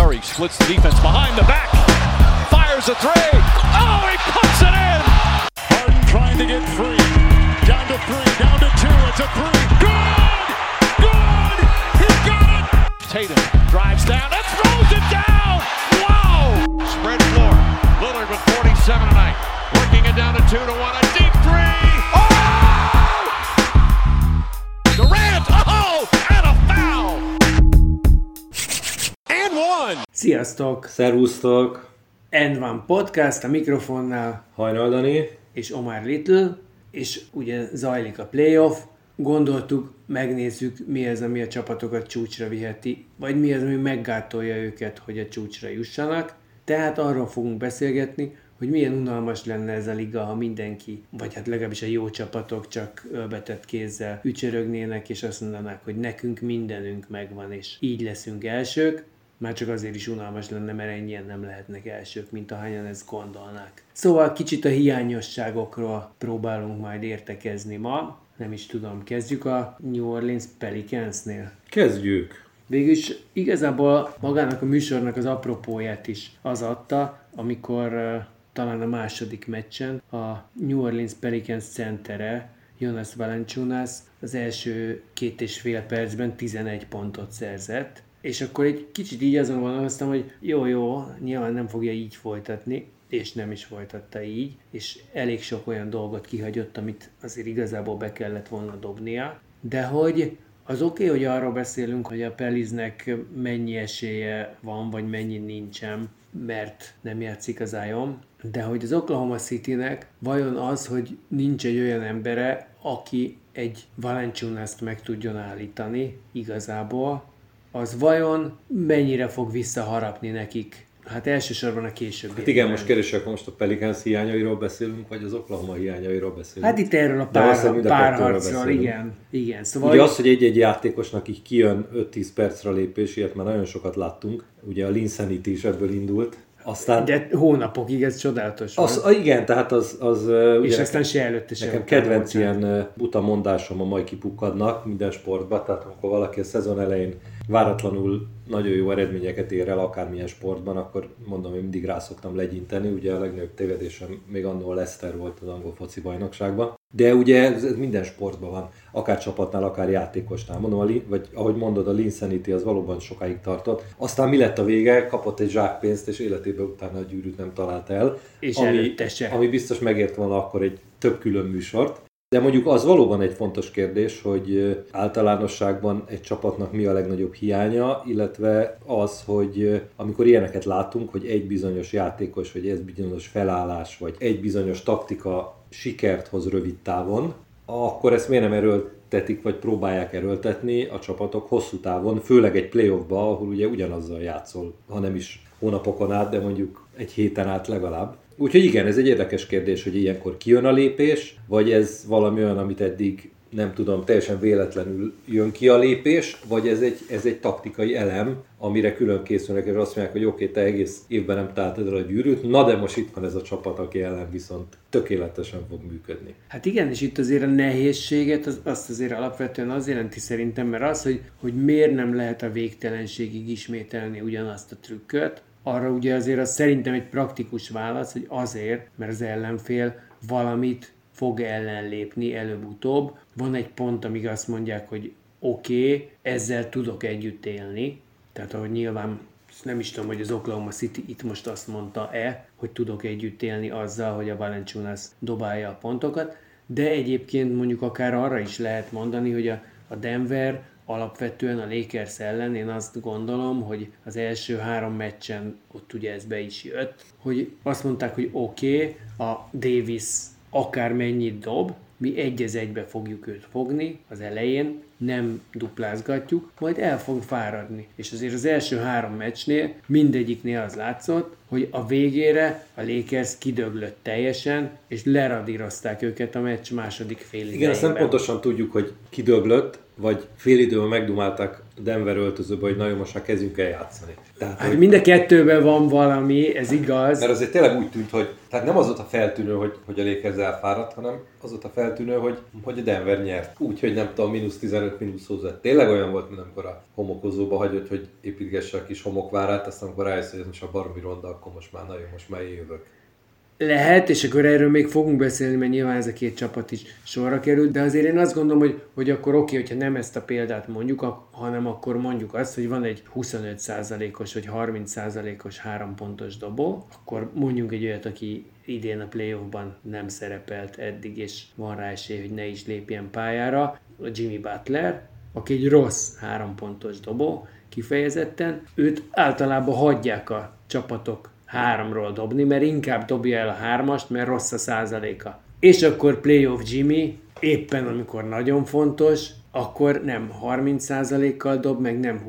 Murray splits the defense behind the back. Fires a three. Oh, he puts it in! Harden trying to get free. Down to three, down to two. It's a three. Good! Good! He got it! Tatum drives down and throws it down! Wow! Spread floor. Lillard with 47 tonight. Working it down to 2-1. A deep three! Oh! Durant! Oh! And a foul! And one! Sziasztok! Szervusztok! N1 Podcast a mikrofonnál Hajnal Dani és Omar Little, és ugye zajlik a playoff. Gondoltuk, megnézzük, mi az, ami a csapatokat csúcsra viheti, vagy mi az, ami meggátolja őket, hogy a csúcsra jussanak. Tehát arról fogunk beszélgetni, hogy milyen unalmas lenne ez a liga, ha mindenki, vagy hát legalábbis a jó csapatok csak ölbetett kézzel ücsörögnének, és azt mondanák, hogy nekünk mindenünk megvan, és így leszünk elsők. Már csak azért is unalmas lenne, mert ennyien nem lehetnek elsők, mint ahányan ezt gondolnák. Szóval kicsit a hiányosságokról próbálunk majd értekezni ma. Nem is tudom, kezdjük a New Orleans Pelicansnél. Kezdjük! Végülis igazából magának a műsornak az apropóját is az adta, amikor talán a második meccsen a New Orleans Pelicans centere, Jonas Valanciunas az első 2,5 percben 11 pontot szerzett. És akkor egy kicsit így azon gondolkoztam, hogy jó, nyilván nem fogja így folytatni, és nem is folytatta így, és elég sok olyan dolgot kihagyott, amit azért igazából be kellett volna dobnia. De hogy az oké, hogy arról beszélünk, hogy a Peliznek mennyi esélye van, vagy mennyi nincsen, mert nem játszik az Zion, de hogy az Oklahoma Citynek vajon az, hogy nincs egy olyan embere, aki egy Valanciunast meg tudjon állítani igazából, az vajon mennyire fog visszaharapni nekik? Hát elsősorban a későbbi. Hát igen, most kérdés, akkor most a Pelicans hiányairól beszélünk, vagy az Oklahoma hiányairól beszélünk? Hát itt erről a párharcról, igen. Szóval ugye az, hogy egy-egy játékosnak így kijön 5-10 percre lépés, ilyet már nagyon sokat láttunk. Ugye a Linsanity is ebből indult. Aztán, de hónapokig ez csodálatos volt. Igen, tehát az és ugye aztán se előtte sem. Nekem kedvenc ilyen buta mondásom, a majd kipukkadnak minden sportban, tehát amikor valaki a szezon elején váratlanul nagyon jó eredményeket ér el akármilyen sportban, akkor mondom, hogy mindig rá szoktam legyinteni, ugye a legnagyobb tévedésem még annól Leicester volt az angol foci bajnokságban. De ugye ez minden sportban van, akár csapatnál, akár játékosnál. Mondom, vagy ahogy mondod, a Linsanity az valóban sokáig tartott. Aztán mi lett a vége? Kapott egy zsákpénzt, és életében utána a gyűrűt nem talált el. És ami biztos megért volna akkor egy több külön műsort. De mondjuk az valóban egy fontos kérdés, hogy általánosságban egy csapatnak mi a legnagyobb hiánya, illetve az, hogy amikor ilyeneket látunk, hogy egy bizonyos játékos, vagy egy bizonyos felállás, vagy egy bizonyos taktika sikert hoz rövid távon, akkor ezt miért nem erőltetik, vagy próbálják erőltetni a csapatok hosszú távon, főleg egy playoffba, ahol ugye ugyanazzal játszol, ha nem is hónapokon át, de mondjuk egy héten át legalább. Úgyhogy igen, ez egy érdekes kérdés, hogy ilyenkor kijön a lépés, vagy ez valami olyan, amit eddig nem tudom, teljesen véletlenül jön ki a lépés, vagy ez egy taktikai elem, amire külön készülnek, és azt mondják, hogy oké, te egész évben nem találtad el a gyűrűt, na de most itt van ez a csapat, aki ellen viszont tökéletesen fog működni. Hát igen, és itt azért a nehézséget, azt azért alapvetően az jelenti szerintem, mert az, hogy miért nem lehet a végtelenségig ismételni ugyanazt a trükköt, arra ugye azért az szerintem egy praktikus válasz, hogy azért, mert az ellenfél valamit fog ellenlépni előbb-utóbb. Van egy pont, amíg azt mondják, hogy oké, ezzel tudok együtt élni. Tehát ahogy nyilván nem is tudom, hogy az Oklahoma City itt most azt mondta-e, hogy tudok együtt élni azzal, hogy a Valanciunas dobálja a pontokat, de egyébként mondjuk akár arra is lehet mondani, hogy a Denver alapvetően a Lakers ellen én azt gondolom, hogy az első 3 meccsen ott ugye ez be is jött, hogy azt mondták, hogy oké, a Davis akár mennyit dob, mi 1-1-be fogjuk őt fogni az elején, nem duplázgatjuk, majd el fog fáradni. És azért az első 3 meccsnél mindegyiknél az látszott, hogy a végére a Lakers kidöglött teljesen, és leradírozták őket a meccs második fél idejében. Igen, azt nem pontosan tudjuk, hogy kidöglött, vagy fél időben megdumálták Denver öltözőbe, hogy nagyon most már kezdjünk el játszani. Tehát, hát mind a kettőben van valami, ez igaz. Mert azért tényleg úgy tűnt, hogy tehát nem az volt a feltűnő, hogy a Lakers elfáradt, hanem az volt a feltűnő, hogy a Denver nyert. Úgy, hogy nem tudom, -15 előtt minuszózat. Tényleg olyan volt, mint amikor a homokozóba hagyott, hogy építgesse a kis homokvárát, aztán amikor rájössz, hogy ez most a baromi ronda, akkor most már én jövök. Lehet, és akkor erről még fogunk beszélni, mert nyilván ez a két csapat is sorra került, de azért én azt gondolom, hogy akkor oké, hogyha nem ezt a példát mondjuk, hanem akkor mondjuk azt, hogy van egy 25%-os vagy 30%-os 3 pontos dobó, akkor mondjunk egy olyat, aki idén a playoffban nem szerepelt eddig, és van rá esély, hogy ne is lépjen pályára, a Jimmy Butler, aki egy rossz 3 pontos dobó kifejezetten, őt általában hagyják a csapatok 3-ról dobni, mert inkább dobja el a 3-ast, mert rossz a százaléka. És akkor playoff Jimmy, éppen amikor nagyon fontos, akkor nem 30%-kal dob, meg nem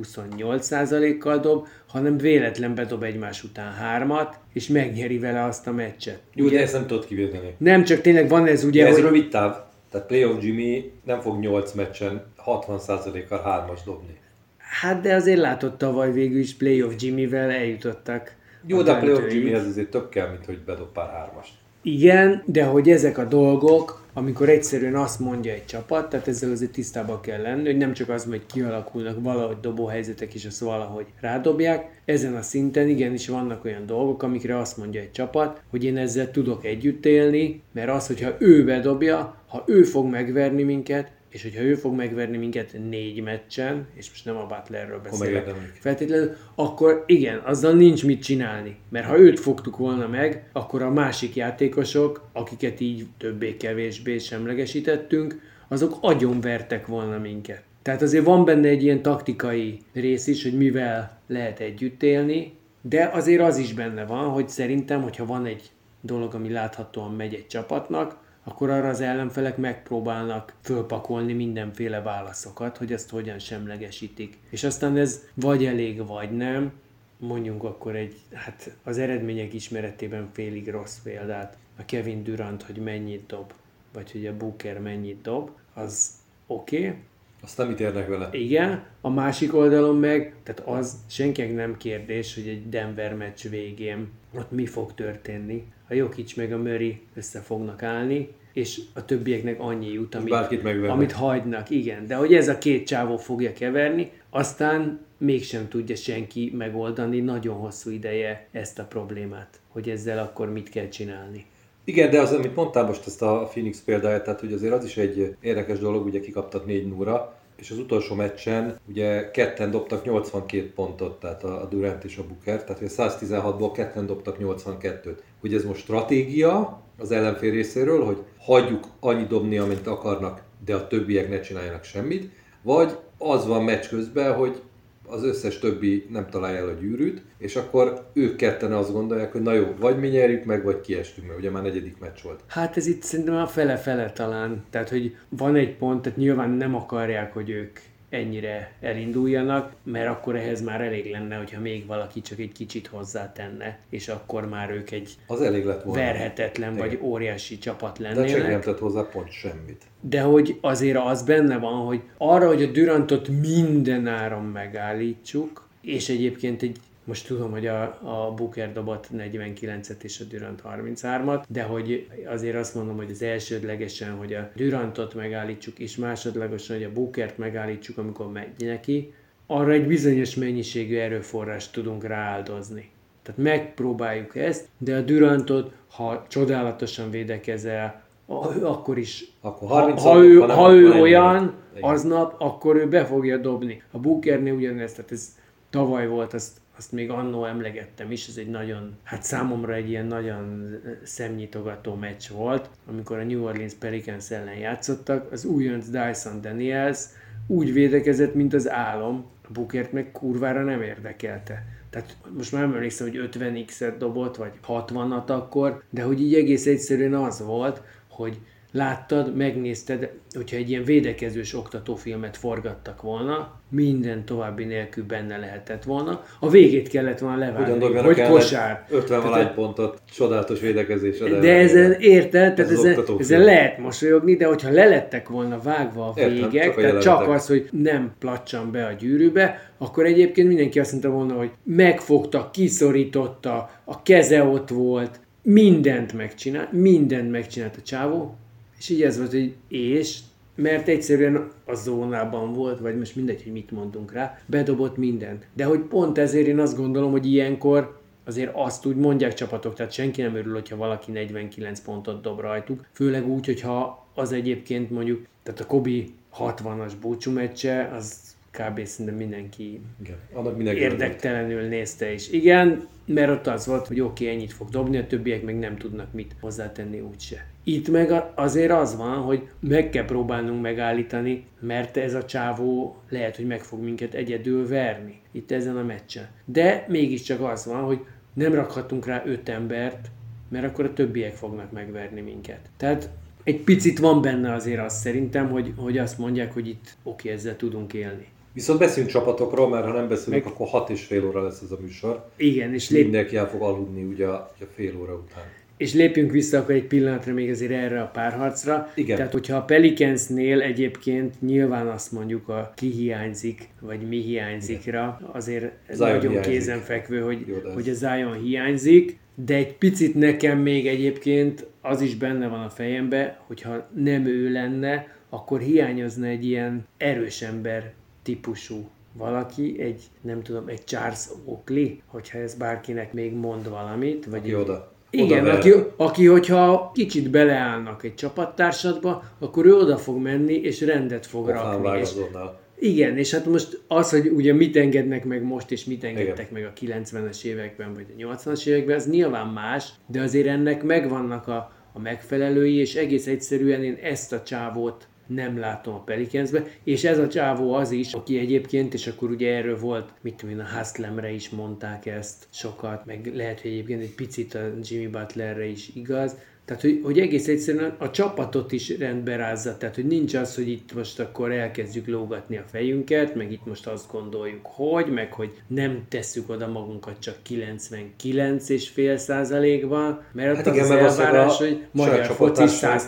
28%-kal dob, hanem véletlen bedob egymás után 3-at, és megnyeri vele azt a meccset. Jó, de ezt nem tudod kivédeni. Nem, csak tényleg van ez ugye, ez rövid táv. Tehát playoff Jimmy nem fog 8 meccsen 60%-kal 3-as dobni. Hát de azért látod tavaly végül is playoff Jimmyvel eljutottak. Jó, de a playoff Jimmyhez azért több kell, mint hogy bedob pár 3-ast. Igen, de hogy ezek a dolgok, amikor egyszerűen azt mondja egy csapat, tehát ezzel azért tisztában kell lenni, hogy nem csak az, hogy kialakulnak valahogy dobóhelyzetek, és azt valahogy rádobják. Ezen a szinten igenis vannak olyan dolgok, amikre azt mondja egy csapat, hogy én ezzel tudok együtt élni, mert az, hogyha ő bedobja, ha ő fog megverni minket, és hogyha ő fog megverni minket 4 meccsen, és most nem a Butlerről beszélek feltétlenül, akkor igen, azzal nincs mit csinálni. Mert ha őt fogtuk volna meg, akkor a másik játékosok, akiket így többé-kevésbé semlegesítettünk, azok agyonvertek volna minket. Tehát azért van benne egy ilyen taktikai rész is, hogy mivel lehet együtt élni, de azért az is benne van, hogy szerintem, hogyha van egy dolog, ami láthatóan megy egy csapatnak, akkor arra az ellenfelek megpróbálnak fölpakolni mindenféle válaszokat, hogy ezt hogyan semlegesítik. És aztán ez vagy elég, vagy nem. Mondjunk akkor hát az eredmények ismeretében félig rossz példát. A Kevin Durant, hogy mennyit dob, vagy hogy a Booker mennyit dob, az oké. Aztán mit érnek vele? Igen, a másik oldalon meg, tehát az senkinek nem kérdés, hogy egy Denver meccs végén ott mi fog történni. A Jokic meg a Murray össze fognak állni, és a többieknek annyi jut, amit hagynak, igen. De hogy ez a két csávó fogja keverni, aztán mégsem tudja senki megoldani nagyon hosszú ideje ezt a problémát, hogy ezzel akkor mit kell csinálni. Igen, de az, amit mondtál most ezt a Phoenix példáját, tehát hogy azért az is egy érdekes dolog, ugye kikaptak 4-0-ra, és az utolsó meccsen ugye ketten dobtak 82 pontot, tehát a Durant és a Booker, tehát hogy 116-ból ketten dobtak 82-t. Hogy ez most stratégia az ellenfél részéről, hogy hagyjuk annyi dobni, amint akarnak, de a többiek ne csináljanak semmit, vagy az van meccs közben, hogy az összes többi nem találja el a gyűrűt, és akkor ők ketten azt gondolják, hogy na jó, vagy mi nyerjük meg, vagy kiestünk, mert ugye már 4. meccs volt. Hát ez itt szerintem a fele-fele talán. Tehát, hogy van egy pont, tehát nyilván nem akarják, hogy ők ennyire elinduljanak, mert akkor ehhez már elég lenne, hogyha még valaki csak egy kicsit hozzátenne, és akkor már ők egy az elég lett volna. Verhetetlen vagy óriási csapat lennének. De csak nem tett hozzá pont semmit. De hogy azért az benne van, hogy arra, hogy a Durantot minden áron megállítsuk, és egyébként most tudom, hogy a Booker dobott 49-et és a Durant 33-at, de hogy azért azt mondom, hogy az elsődlegesen, hogy a Durantot megállítsuk, és másodlagosan, hogy a Bookert megállítsuk, amikor megy neki, arra egy bizonyos mennyiségű erőforrást tudunk rááldozni. Tehát megpróbáljuk ezt, de a Durantot, ha csodálatosan védekezel, akkor is, ha ő olyan aznap, akkor ő be fogja dobni. A Bookernél ugyanezt, tehát ez tavaly volt, azt még annó emlegettem is, ez egy nagyon, hát számomra egy ilyen nagyon szemnyitogató meccs volt, amikor a New Orleans Pelicans ellen játszottak, az újonc Dyson Daniels úgy védekezett, mint az álom, a Bookert meg kurvára nem érdekelte. Tehát most már emlékszem, hogy 50x-et dobott, vagy 60-at akkor, de hogy így egész egyszerűen az volt, hogy láttad, megnézted, hogyha egy ilyen védekezős oktatófilmet forgattak volna, minden további nélkül benne lehetett volna. A végét kellett volna levágni, hogy kosár. 50 pontot, csodálatos védekezés. De ezen érted, tehát ezen lehet mosolyogni, de hogyha lelettek volna vágva a végek, tehát csak az, hogy nem placsan be a gyűrűbe, akkor egyébként mindenki azt mondta volna, hogy megfogta, kiszorította, a keze ott volt, mindent megcsinált a csávó, és így ez volt, hogy mert egyszerűen a zónában volt, vagy most mindegy, hogy mit mondunk rá, bedobott mindent. De hogy pont ezért én azt gondolom, hogy ilyenkor azért azt úgy mondják csapatok, tehát senki nem örül, hogyha valaki 49 pontot dob rajtuk, főleg úgy, hogyha az egyébként mondjuk, tehát a Kobe 60-as búcsú meccse, az kb. Szerintem mindenki érdektelenül nézte is. Igen, mert ott az volt, hogy oké, ennyit fog dobni, a többiek meg nem tudnak mit hozzátenni úgyse. Itt meg azért az van, hogy meg kell próbálnunk megállítani, mert ez a csávó lehet, hogy meg fog minket egyedül verni itt ezen a meccsen. De mégiscsak az van, hogy nem rakhatunk rá 5 embert, mert akkor a többiek fognak megverni minket. Tehát egy picit van benne azért azt szerintem, hogy azt mondják, hogy itt oké, ezzel tudunk élni. Viszont beszélünk csapatokról, mert ha nem beszélünk, akkor 6,5 óra lesz ez a műsor. Igen, és mindenki el fog aludni ugye a fél óra után. És lépjünk vissza akkor egy pillanatra még azért erre a párharcra. Igen. Tehát, hogyha a Pelicansnél egyébként nyilván azt mondjuk a ki hiányzik, vagy mi hiányzikra, azért Zion nagyon hiányzik. kézenfekvő, hogy a Zion hiányzik, de egy picit nekem még egyébként az is benne van a fejembe, hogyha nem ő lenne, akkor hiányozna egy ilyen erős ember típusú valaki, egy Charles Oakley, hogyha ez bárkinek még mond valamit. Vagy oda. Igen, aki, hogyha kicsit beleállnak egy csapattársadba, akkor ő oda fog menni, és rendet fog rakni. Igen, és hát most az, hogy ugye mit engednek meg most, és mit engedtek meg a 90-es években, vagy a 80-as években, az nyilván más, de azért ennek megvannak a megfelelői, és egész egyszerűen én ezt a csávót nem látom a Pelicansbe, és ez a csávó az is, aki egyébként, és akkor ugye erről volt, mit tudom én, a Hustlemre is mondták ezt sokat, meg lehet, hogy egyébként egy picit a Jimmy Butlerre is igaz, tehát, hogy egész egyszerűen a csapatot is rendbe rázza, tehát, hogy nincs az, hogy itt most akkor elkezdjük lógatni a fejünket, meg itt most azt gondoljuk, hogy nem tesszük oda magunkat csak 99,5%-ban, mert hát igen, az elvárás, hogy magyar foci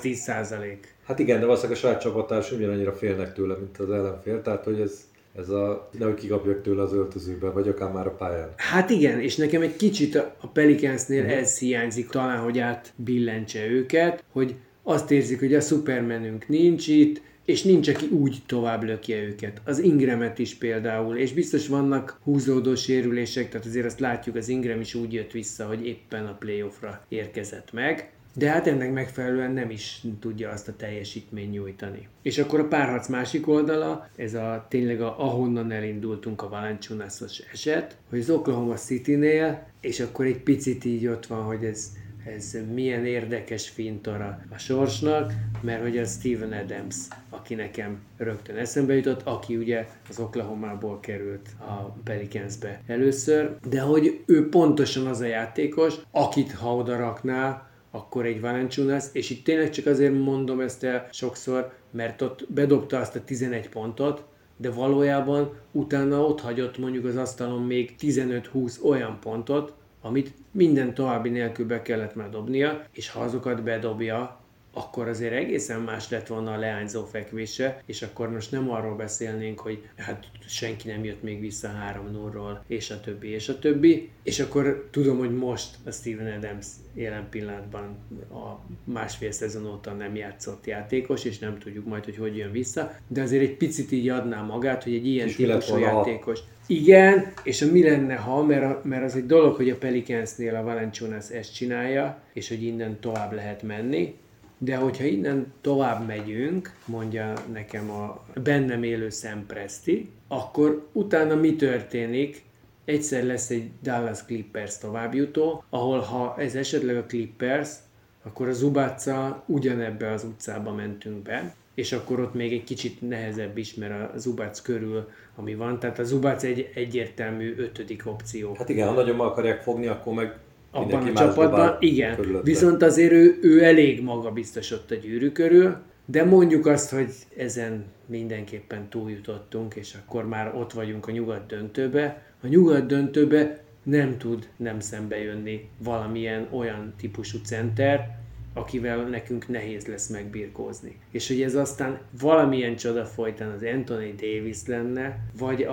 110%. Hát igen, de valószínűleg a saját csapattárs ugyanannyira félnek tőle, mint az ellenfél, tehát hogy ez nehogy kikapjak tőle az öltözőben, vagy akár már a pályán. Hát igen, és nekem egy kicsit a Pelicansnél ez hiányzik, talán, hogy átbillentse őket, hogy azt érzik, hogy a szupermenünk nincs itt, és nincs, aki úgy tovább lökje őket. Az Ingramet is például, és biztos vannak húzódó sérülések, tehát azért azt látjuk, az Ingram is úgy jött vissza, hogy éppen a playoffra érkezett meg. De hát ennek megfelelően nem is tudja azt a teljesítményt nyújtani. És akkor a párharc másik oldala, ez tényleg ahonnan elindultunk a Valanciunas-os eset, hogy az Oklahoma City-nél, és akkor egy picit így ott van, hogy ez milyen érdekes fintora a sorsnak, mert hogy a Steven Adams, aki nekem rögtön eszembe jutott, aki ugye az Oklahomából került a Pelicansbe először, de hogy ő pontosan az a játékos, akit ha oda rakná, akkor egy Valanciunas, és itt tényleg csak azért mondom ezt el sokszor, mert ott bedobta azt a 11 pontot, de valójában utána ott hagyott mondjuk az asztalon még 15-20 olyan pontot, amit minden további nélkül be kellett már dobnia, és ha azokat bedobja, akkor azért egészen más lett volna a leányzó fekvése, és akkor most nem arról beszélnénk, hogy hát senki nem jött még vissza 3-0-ról, és a többi, és a többi. És akkor tudom, hogy most a Steven Adams jelen pillanatban a másfél szezon óta nem játszott játékos, és nem tudjuk majd, hogy jön vissza, de azért egy picit így adná magát, hogy egy ilyen típusú játékos. Igen, és mi lenne ha, mert az egy dolog, hogy a Pelicansnél a Valanciunas ezt csinálja, és hogy innen tovább lehet menni, de hogyha innen tovább megyünk, mondja nekem a bennem élő Sam Presti, akkor utána mi történik? Egyszer lesz egy Dallas Clippers továbbjutó, ahol ha ez esetleg a Clippers, akkor a Zubaccal ugyanebbe az utcába mentünk be, és akkor ott még egy kicsit nehezebb is, mert a Zubac körül, ami van, tehát a Zubac egy egyértelmű 5. opció. Hát igen, ha nagyon meg akarják fogni, akkor meg abban a csapatban, igen. Körülötte. Viszont azért ő elég magabiztosott a gyűrű körül, de mondjuk azt, hogy ezen mindenképpen túljutottunk, és akkor már ott vagyunk a nyugat döntőbe. A nyugat döntőbe nem tud nem szembe jönni valamilyen olyan típusú center, akivel nekünk nehéz lesz megbirkózni. És hogy ez aztán valamilyen csoda folytán az Anthony Davis lenne, vagy a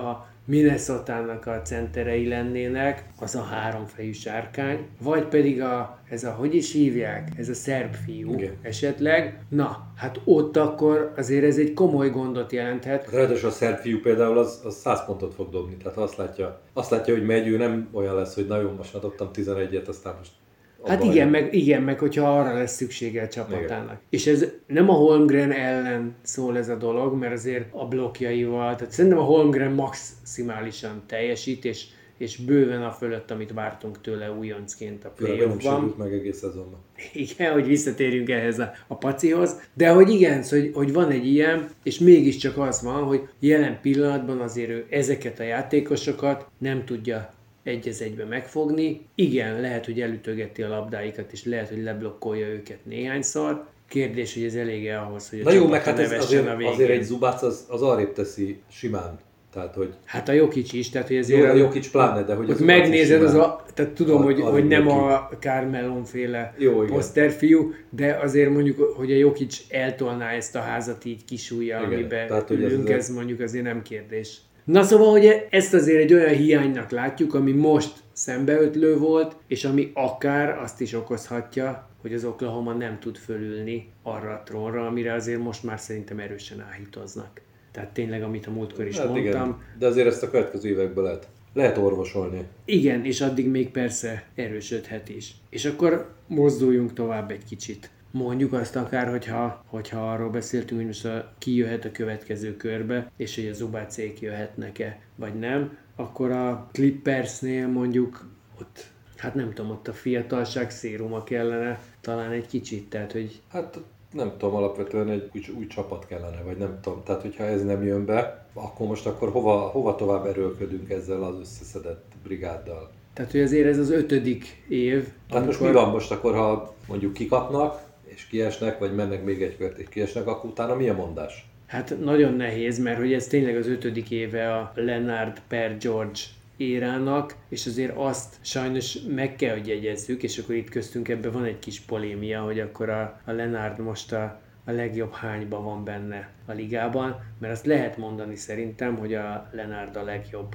Minnesotának a centerei lennének, az a háromfejű sárkány, vagy pedig hogy is hívják, ez a szerb fiú. Igen. Esetleg. Na, hát ott akkor azért ez egy komoly gondot jelenthet. Ráadásul a szerb fiú például az 100 pontot fog dobni, tehát azt látja, hogy megy, ő nem olyan lesz, hogy na jó, most már dobtam 11-et, aztán most... Hát igen, meg hogyha arra lesz szüksége a csapatának. Igen. És ez nem a Holmgren ellen szól ez a dolog, mert azért a blokkjaival, tehát szerintem a Holmgren maximálisan teljesít, és bőven a fölött, amit vártunk tőle újoncként a playoffban. Nem sérült meg egész szezonban. Igen, hogy visszatérjünk ehhez a pacihoz, de hogy igen, hogy van egy ilyen, és mégiscsak az van, hogy jelen pillanatban azért ő ezeket a játékosokat nem tudja egy-egybe megfogni. Igen, lehet, hogy elütögeti a labdáikat, és lehet, hogy leblokkolja őket néhányszor. Kérdés, hogy ez elég-e ahhoz, hogy a jó, meg hát azért egy Zubac az arrébb teszi simán. Tehát, hogy hát a Jokic is, tehát hogy azért... Jó, a Jokic pláne, de hogy... Hogy megnézed, tehát tudom, hogy nem a Carmelo féle poszterfiú, de azért mondjuk, hogy a Jokic eltolná ezt a házat így kisújjal, amiben ülünk, ez mondjuk azért nem kérdés. Na szóval, hogy ezt azért egy olyan hiánynak látjuk, ami most szembeötlő volt, és ami akár azt is okozhatja, hogy az Oklahoma nem tud fölülni arra a trónra, amire azért most már szerintem erősen áhítoznak. Tehát tényleg, amit a múltkor is mondtam. Igen, de azért ezt a következő években lehet orvosolni. Igen, és addig még persze erősödhet is. És akkor mozduljunk tovább egy kicsit. Mondjuk azt akár, hogyha arról beszéltünk, hogy most ki jöhet a következő körbe, és hogy a Zubacék jöhetnek-e, vagy nem, akkor a Clippersnél mondjuk ott, hát nem tudom, ott a fiatalság széruma kellene talán egy kicsit, tehát hogy... Hát nem tudom, alapvetően egy új csapat kellene, vagy nem tudom. Tehát, hogyha ez nem jön be, akkor hova tovább erőlködünk ezzel az összeszedett brigáddal? Tehát, hogy azért ez az 5. év. Tehát most mi van most akkor, ha mondjuk kikapnak, és kiesnek, vagy mennek még egy kört, és kiesnek, akkor utána mi a mondás? Hát nagyon nehéz, mert hogy ez tényleg az 5. éve a Leonard per George érának, és azért azt sajnos meg kell, hogy jegyezzük, és akkor itt köztünk ebben van egy kis polémia, hogy akkor a Leonard most a legjobb hányban van benne a ligában, mert azt lehet mondani szerintem, hogy a Leonard a legjobb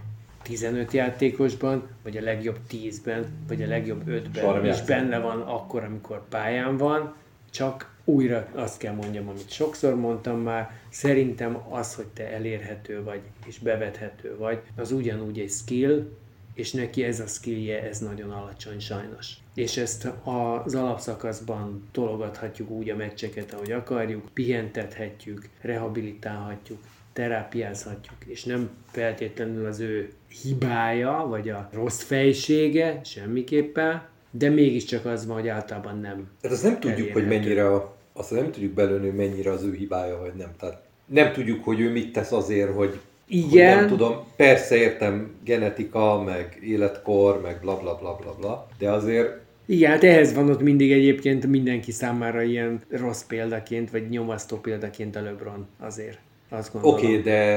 15 játékosban, vagy a legjobb 10-ben, vagy a legjobb 5-ben is benne van akkor, amikor pályán van, csak újra azt kell mondjam, amit sokszor mondtam már, szerintem az, hogy te elérhető vagy, és bevethető vagy, az ugyanúgy egy skill, és neki ez a skillje, ez nagyon alacsony sajnos. És ezt az alapszakaszban tologathatjuk úgy a meccseket, ahogy akarjuk, pihentethetjük, rehabilitálhatjuk, terápiázhatjuk, és nem feltétlenül az ő hibája, vagy a rossz fejsége, semmiképpen, de mégiscsak az van, hogy általában nem. Tehát azt nem tudjuk, hogy azt nem tudjuk belőni, hogy mennyire az ő hibája, vagy nem. Tehát nem tudjuk, hogy ő mit tesz azért, hogy igen. Hogy nem tudom, persze értem genetika, meg életkor, meg bla bla bla bla bla, de azért... Igen, hát ehhez van ott mindig egyébként mindenki számára ilyen rossz példaként, vagy nyomasztó példaként a LeBron azért. Oké, de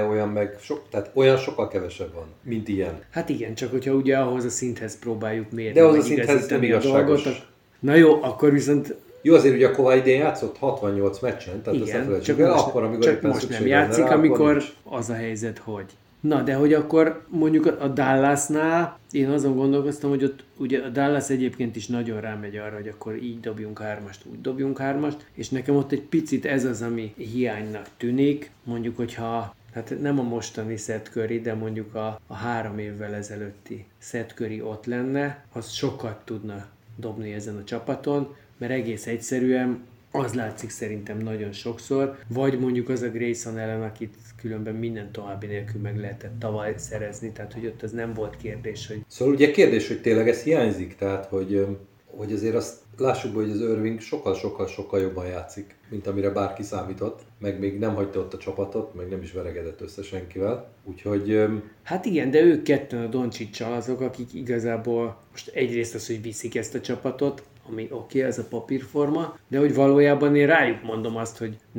olyan sokkal kevesebb van, mint ilyen. Hát igen, csak hogyha ugye ahhoz a szinthez próbáljuk mérni, de ahhoz a szinthez nem igazságos. Na jó, akkor viszont... Jó, azért ugye a Kawhi idén játszott 68 meccsen, tehát igen, csak most nem játszik, amikor az a helyzet, hogy... Na, de hogy akkor mondjuk a Dallasnál én azon gondolkoztam, hogy ott ugye a Dallas egyébként is nagyon rámegy arra, hogy akkor így dobjunk 3-ast, úgy dobjunk 3-ast, és nekem ott egy picit ez az, ami hiánynak tűnik, mondjuk, hogyha hát nem a mostani Seth Curry, de mondjuk a 3 évvel ezelőtti Seth Curry ott lenne, az sokat tudna dobni ezen a csapaton, mert egész egyszerűen az látszik szerintem nagyon sokszor, vagy mondjuk az a Grayson ellen, akit különben minden további nélkül meg lehetett tavaly szerezni, tehát hogy ott az nem volt kérdés, hogy... Szóval ugye kérdés, hogy tényleg ez hiányzik, tehát hogy azért azt lássuk be, hogy az Irving sokkal jobban játszik, mint amire bárki számított, meg még nem hagyta ott a csapatot, meg nem is veregedett össze senkivel, úgyhogy... Hát igen, de ők ketten a Doncsicsal azok, akik igazából most egyrészt az, hogy viszik ezt a csapatot, ami oké, ez a papírforma, de hogy valójában én rájuk mondom azt, hogy na,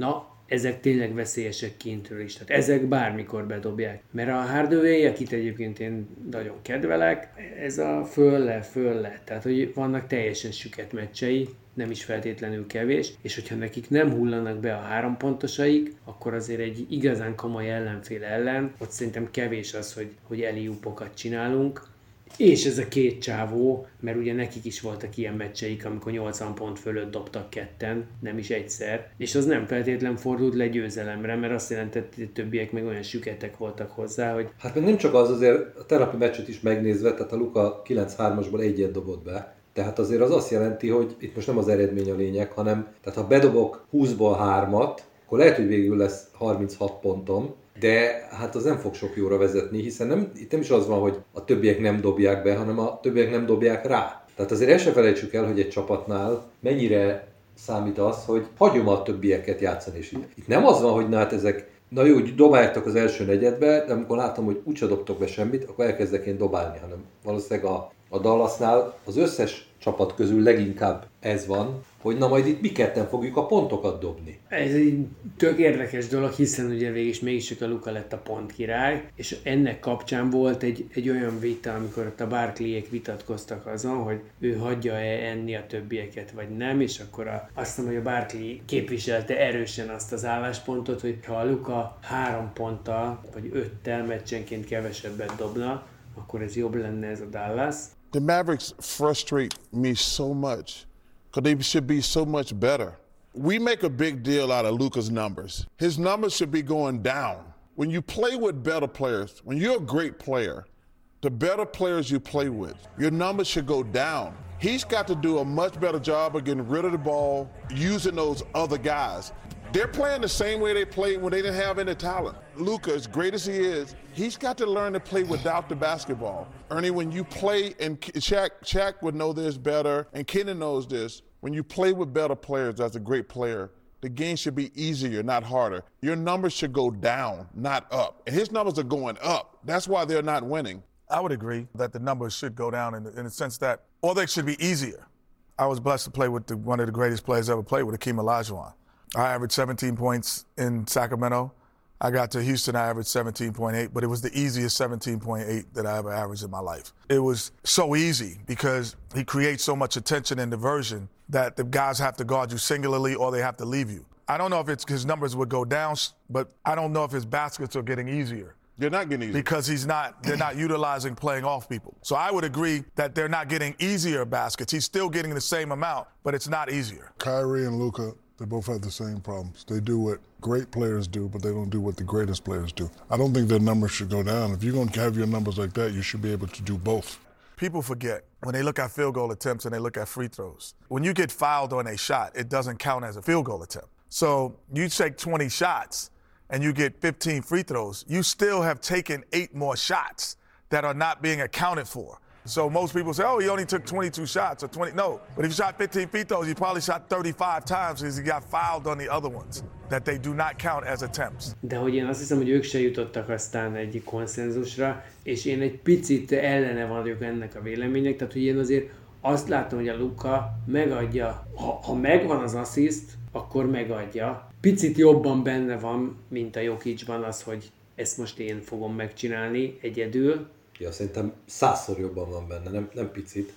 ezek tényleg veszélyesek kintről is. Tehát ezek bármikor bedobják. Mert a Hardaway, akit egyébként én nagyon kedvelek, ez a fölle. Tehát, hogy vannak teljesen süket meccsei, nem is feltétlenül kevés, és hogyha nekik nem hullanak be a 3 pontosaik, akkor azért egy igazán komoly ellenfél ellen, ott szerintem kevés az, hogy alley-oopokat csinálunk. És ez a két csávó, mert ugye nekik is voltak ilyen meccseik, amikor 80 pont fölött dobtak ketten, nem is egyszer, és az nem feltétlen fordult le győzelemre, mert azt jelentett, hogy a többiek meg olyan süketek voltak hozzá, hogy... Hát meg nem csak az, azért a tegnapi meccset is megnézve, tehát a Luka 9-3-asból egyet dobott be, tehát azért az azt jelenti, hogy itt most nem az eredmény a lényeg, hanem tehát ha bedobok 20-ból 3-at, akkor lehet, hogy végül lesz 36 pontom, de hát az nem fog sok jóra vezetni, hiszen itt nem is az van, hogy a többiek nem dobják be, hanem a többiek nem dobják rá. Tehát azért el se felejtsük el, hogy egy csapatnál mennyire számít az, hogy hagyom a többieket játszani. És itt nem az van, hogy na hát ezek, na jó, hogy dobáljátok az első negyedbe, de amikor látom, hogy úgyse dobtok be semmit, akkor elkezdek én dobálni, hanem valószínűleg a Dallasnál az összes csapat közül leginkább ez van, hogy na majd itt mi ketten fogjuk a pontokat dobni. Ez egy tök érdekes dolog, hiszen ugye mégis a Luka lett a pont király, és ennek kapcsán volt egy olyan vita, amikor ott a Barkleyék vitatkoztak azon, hogy ő hagyja-e enni a többieket, vagy nem, és akkor azt hiszem, hogy a Barkley képviselte erősen azt az álláspontot, hogy ha a Luka 3 ponttal, vagy 5-tel meccsenként kevesebbet dobna, akkor ez jobb lenne ez a Dallas. The Mavericks frustrate me so much because they should be so much better. We make a big deal out of Luka's numbers. His numbers should be going down. When you play with better players, when you're a great player, the better players you play with, your numbers should go down. He's got to do a much better job of getting rid of the ball, using those other guys. They're playing the same way they played when they didn't have any talent. Luka, as great as he is, he's got to learn to play without the basketball. Ernie, when you play, and Shaq would know this better, and Kenan knows this, when you play with better players as a great player, the game should be easier, not harder. Your numbers should go down, not up. And his numbers are going up. That's why they're not winning. I would agree that the numbers should go down in the sense that, or they should be easier. I was blessed to play with one of the greatest players ever played with, Hakeem Olajuwon. I averaged 17 points in Sacramento. I got to Houston, I averaged 17.8, but it was the easiest 17.8 that I ever averaged in my life. It was so easy because he creates so much attention and diversion that the guys have to guard you singularly or they have to leave you. I don't know if it's his numbers would go down, but I don't know if his baskets are getting easier. They're not getting easier. Because they're not utilizing playing off people. So I would agree that they're not getting easier baskets. He's still getting the same amount, but it's not easier. Kyrie and Luka, they both have the same problems. They do what great players do, but they don't do what the greatest players do. I don't think their numbers should go down. If you're going to have your numbers like that, you should be able to do both. People forget when they look at field goal attempts and they look at free throws. When you get fouled on a shot, it doesn't count as a field goal attempt. So you take 20 shots and you get 15 free throws, you still have taken 8 more shots that are not being accounted for. So most people say, oh, he only took 22 shots or 20. No, but if you shot 15 free throws, you probably shot 35 times because he got fouled on the other ones that they do not count as attempts. De hogy én azt hiszem, hogy ők se jutottak aztán egy konszenzusra, és én egy picit ellene vagyok ennek a véleménynek, tehát hogy én azért azt látom, hogy a Luka megadja, ha megvan az assziszt, akkor megadja. Picit jobban benne van, mint a Jokicban az, hogy ezt most én fogom megcsinálni egyedül. Ja, szerintem 100-szor jobban van benne, nem picit.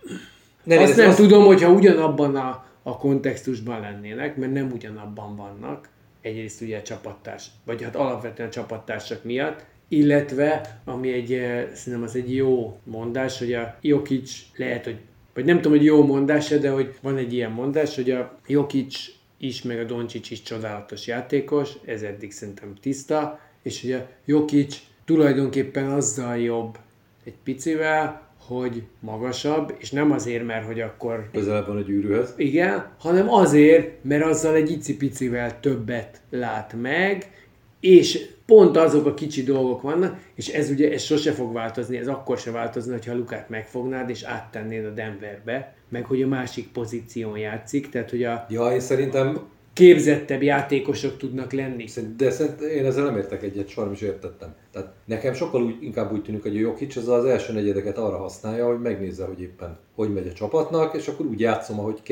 Azt nem tudom, hogyha ugyanabban a kontextusban lennének, mert nem ugyanabban vannak. Egyrészt ugye a csapattárs, vagy hát alapvetően a csapattársak miatt, illetve, ami szerintem az egy jó mondás, hogy a Jokic lehet, hogy, vagy nem tudom, hogy jó mondás, de hogy van egy ilyen mondás, hogy a Jokic is, meg a Doncic is csodálatos játékos, ez eddig szerintem tiszta, és hogy a Jokic tulajdonképpen azzal jobb egy picivel, hogy magasabb, és nem azért, mert hogy akkor... Közelebb van a gyűrűhöz. Igen, hanem azért, mert azzal egy icipicivel többet lát meg, és pont azok a kicsi dolgok vannak, és ez sose fog változni, ez akkor se változni, hogyha Lukát megfognád, és áttennéd a Denverbe, meg hogy a másik pozíción játszik, tehát hogy én szerintem képzettebb játékosok tudnak lenni. De én ezzel nem értek egyet, soha is értettem. Tehát nekem sokkal inkább úgy tűnik, hogy a Jokic az első negyedeket arra használja, hogy megnézze, hogy éppen hogy megy a csapatnak, és akkor úgy játszom, ahogy kell.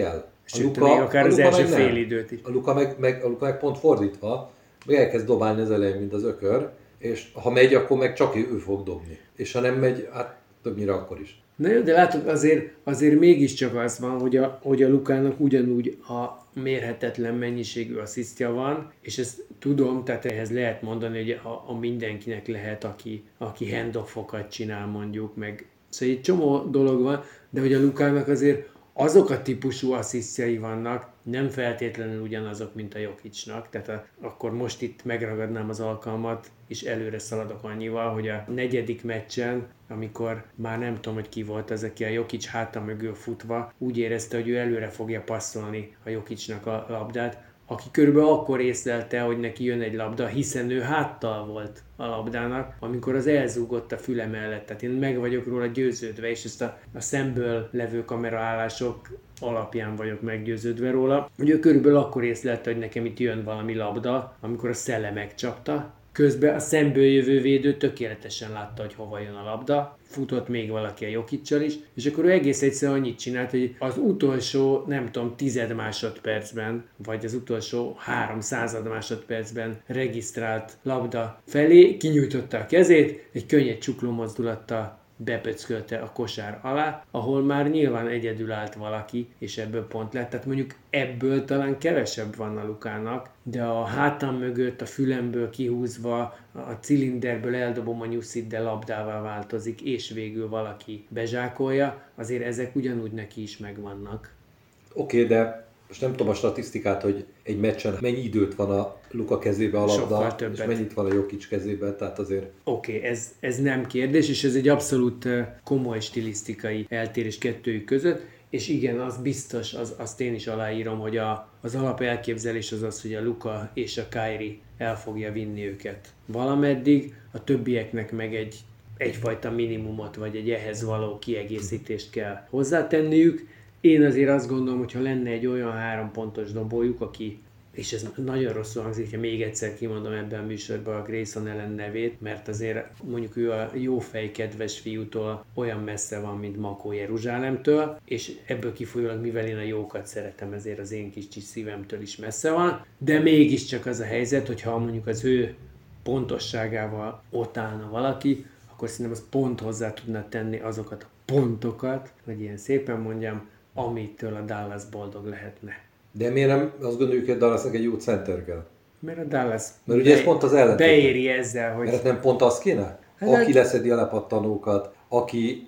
Sőt, még akár az első fél időt is. A Luka meg pont fordítva, meg elkezd dobálni az elején, mint az ökör, és ha megy, akkor meg csak ő fog dobni. És ha nem megy, hát többnyire akkor is. Na jó, de látod, azért mégiscsak az van, hogy a Lukának ugyanúgy a mérhetetlen mennyiségű asszisztja van, és ezt tudom, tehát ehhez lehet mondani, hogy a mindenkinek lehet, aki handoff-okat csinál mondjuk, meg szóval egy csomó dolog van, de hogy a Lukának azért azok a típusú asszisztjai vannak, nem feltétlenül ugyanazok, mint a Jokicnak, tehát akkor most itt megragadnám az alkalmat, és előre szaladok annyival, hogy a negyedik meccsen, amikor már nem tudom, hogy ki volt az, aki a Jokic háta mögül futva, úgy érezte, hogy ő előre fogja passzolni a Jokicnak a labdát, aki körülbelül akkor észlelte, hogy neki jön egy labda, hiszen ő háttal volt a labdának, amikor az elzúgott a füle mellett. Tehát én meg vagyok róla győződve, és ezt a szemből levő kameraállások alapján vagyok meggyőződve róla, hogy ő körülbelül akkor észlelte, hogy nekem itt jön valami labda, amikor a szele megcsapta. Közben a szemből jövő védő tökéletesen látta, hogy hova jön a labda, futott még valaki a Jokicsal is, és akkor ő egész egyszerűen annyit csinált, hogy az utolsó, nem tudom, 10 másodpercben, vagy az utolsó 300 másodpercben regisztrált labda felé, kinyújtotta a kezét, egy könnyed csukló mozdulattal bepöckölte a kosár alá, ahol már nyilván egyedül állt valaki, és ebből pont lett. Tehát mondjuk ebből talán kevesebb van a Lukának, de a hátam mögött, a fülemből kihúzva, a cilinderből eldobom a nyuszit, de labdává változik, és végül valaki bezsákolja, azért ezek ugyanúgy neki is megvannak. Oké, de most nem tudom a statisztikát, hogy egy meccsen mennyi időt van a Luka kezébe a labda, és mennyit van a Jokic kezébe, tehát azért... Oké, ez nem kérdés, és ez egy abszolút komoly stilisztikai eltérés kettőjük között, és igen, az biztos, azt én is aláírom, hogy az alapelképzelés az, hogy a Luka és a Kyrie el fogja vinni őket valameddig, a többieknek meg egyfajta minimumot, vagy egy ehhez való kiegészítést kell hozzátenniük. Én azért azt gondolom, hogy ha lenne egy olyan 3 pontos dobójuk, aki, és ez nagyon rosszul hangzik, ha még egyszer kimondom ebben a műsorban a Grayson Allen nevét, mert azért mondjuk ő a jófej kedves fiútól olyan messze van, mint Makó Jeruzsálemtől, és ebből kifolyólag, mivel én a jókat szeretem, ezért az én kis szívemtől is messze van, de mégiscsak az a helyzet, hogyha mondjuk az ő pontosságával ott állna valaki, akkor szerintem az pont hozzá tudna tenni azokat a pontokat, hogy ilyen szépen mondjam, amitől a Dallas boldog lehetne. De miért nem azt gondoljuk, hogy a Dallasnak egy jó center kell? Mert a Dallas ugye ez pont az ellentéte. Beéri ezzel, hogy... Mert nem pont az kéne? Hát aki leszedi a lepattanókat, aki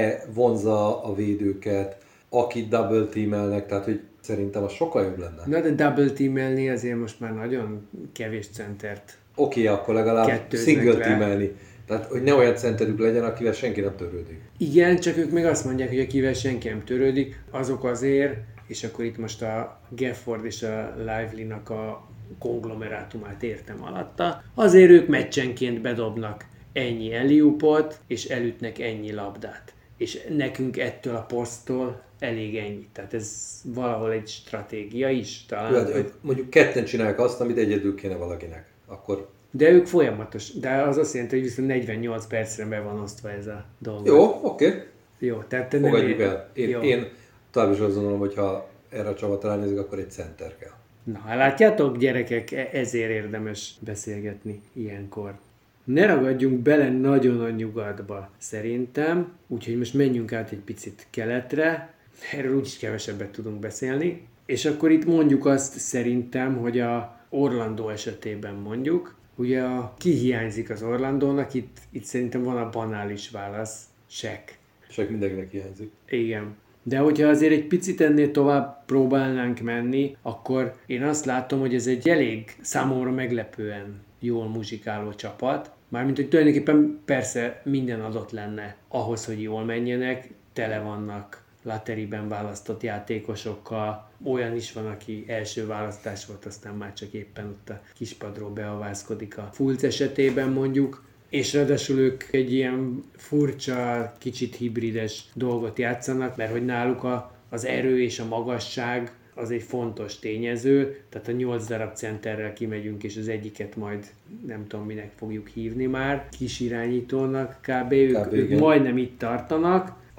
bevonza a védőket, aki double teamelnek, tehát hogy szerintem az sokkal jobb lenne. Na de double teamelni azért most már nagyon kevés centert. Oké, akkor legalább single teamelni. Tehát, hogy ne olyan centerük legyen, akivel senki nem törődik. Igen, csak ők meg azt mondják, hogy akivel senki nem törődik, azok azért, és akkor itt most a Gafford és a Lively-nak a konglomerátumát értem alatta, azért ők meccsenként bedobnak ennyi alley-oopot, és elütnek ennyi labdát. És nekünk ettől a poszttól elég ennyi. Tehát ez valahol egy stratégia is talán. Jó, mondjuk ketten csinálják azt, amit egyedül kéne valakinek. Akkor... De ők folyamatos. De az azt jelenti, hogy viszont 48 percre be van osztva ez a dolog. Jó, oké. Jó, tehát te fogadjuk el. Én tovább is azt gondolom, hogy ha erre a csapatra ránézek, akkor egy center kell. Na, látjátok, gyerekek, ezért érdemes beszélgetni ilyenkor. Ne ragadjunk bele nagyon a nyugatba, szerintem, úgyhogy most menjünk át egy picit keletre, erről úgyis kevesebbet tudunk beszélni, és akkor itt mondjuk azt szerintem, hogy a Orlando esetében mondjuk, ugye ki hiányzik az Orlandónak, itt szerintem van a banális válasz, Shaq. Shaq mindenkinek hiányzik. Igen. De hogyha azért egy picit ennél tovább próbálnánk menni, akkor én azt látom, hogy ez egy elég számomra meglepően jól muzsikáló csapat. Mármint, hogy tulajdonképpen persze minden adott lenne ahhoz, hogy jól menjenek, tele vannak lotteryben választott játékosokkal, olyan is van, aki első választás volt, aztán már csak éppen ott a kispadról beavázkodik a Fulc esetében mondjuk, és ráadásul ők egy ilyen furcsa, kicsit hibrides dolgot játszanak, mert hogy náluk az erő és a magasság az egy fontos tényező, tehát a 8 darab centerrel kimegyünk, és az egyiket majd nem tudom minek fogjuk hívni már, kis irányítónak kb. Ők majdnem itt tartanak.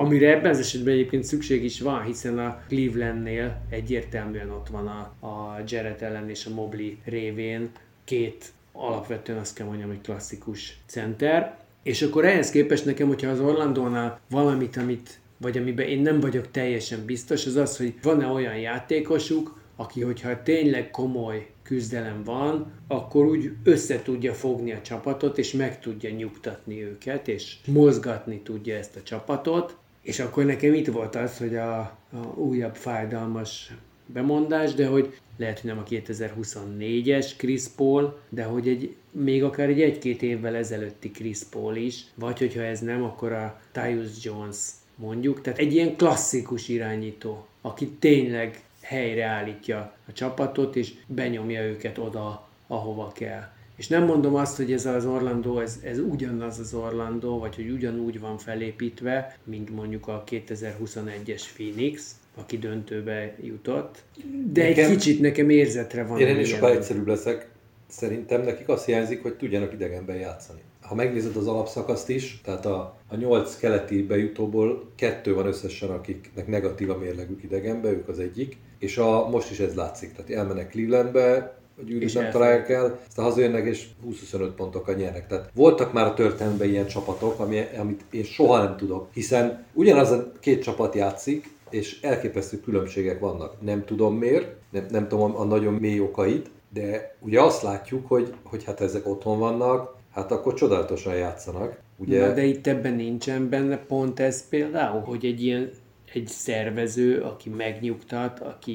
amire ebben az esetben egyébként szükség is van, hiszen a Clevelandnél egyértelműen ott van a Jarrett Allen és a Mobley révén két alapvetően azt kell mondjam, hogy klasszikus center. És akkor ehhez képest nekem, hogyha az Orlandónál valamit, vagy amiben én nem vagyok teljesen biztos, az az, hogy van-e olyan játékosuk, aki, hogyha tényleg komoly küzdelem van, akkor úgy össze tudja fogni a csapatot, és meg tudja nyugtatni őket, és mozgatni tudja ezt a csapatot. És akkor nekem itt volt az, hogy a újabb fájdalmas bemondás, de hogy lehet, hogy nem a 2024-es Chris Paul, de hogy még akár egy-két évvel ezelőtti Chris Paul is, vagy hogyha ez nem, akkor a Tyus Jones mondjuk. Tehát egy ilyen klasszikus irányító, aki tényleg helyreállítja a csapatot, és benyomja őket oda, ahova kell. És nem mondom azt, hogy ez az Orlando, ez ugyanaz az Orlando, vagy hogy ugyanúgy van felépítve, mint mondjuk a 2021-es Phoenix, aki döntőbe jutott, de egy kicsit nekem érzetre van. Én ennél sokkal egyszerűbb leszek. Szerintem nekik azt hiányzik, hogy tudjanak idegenben játszani. Ha megnézed az alapszakaszt is, tehát a 8 keleti bejutóból 2 van összesen, akiknek negatív a mérlegük idegenbe, ők az egyik, és most is ez látszik. Tehát elmennek Clevelandbe, a gyűrűt nem találják el, aztán hazajönnek és 20-25 pontokkal nyernek. Tehát voltak már a történelemben ilyen csapatok, amit én soha nem tudok, hiszen ugyanaz a két csapat játszik, és elképesztő különbségek vannak. Nem tudom miért, nem tudom a nagyon mély okait, de ugye azt látjuk, hogy hát ezek otthon vannak, hát akkor csodálatosan játszanak. Ugye? Na, de itt ebben nincsen benne pont ez például, hogy egy szervező, aki megnyugtat, aki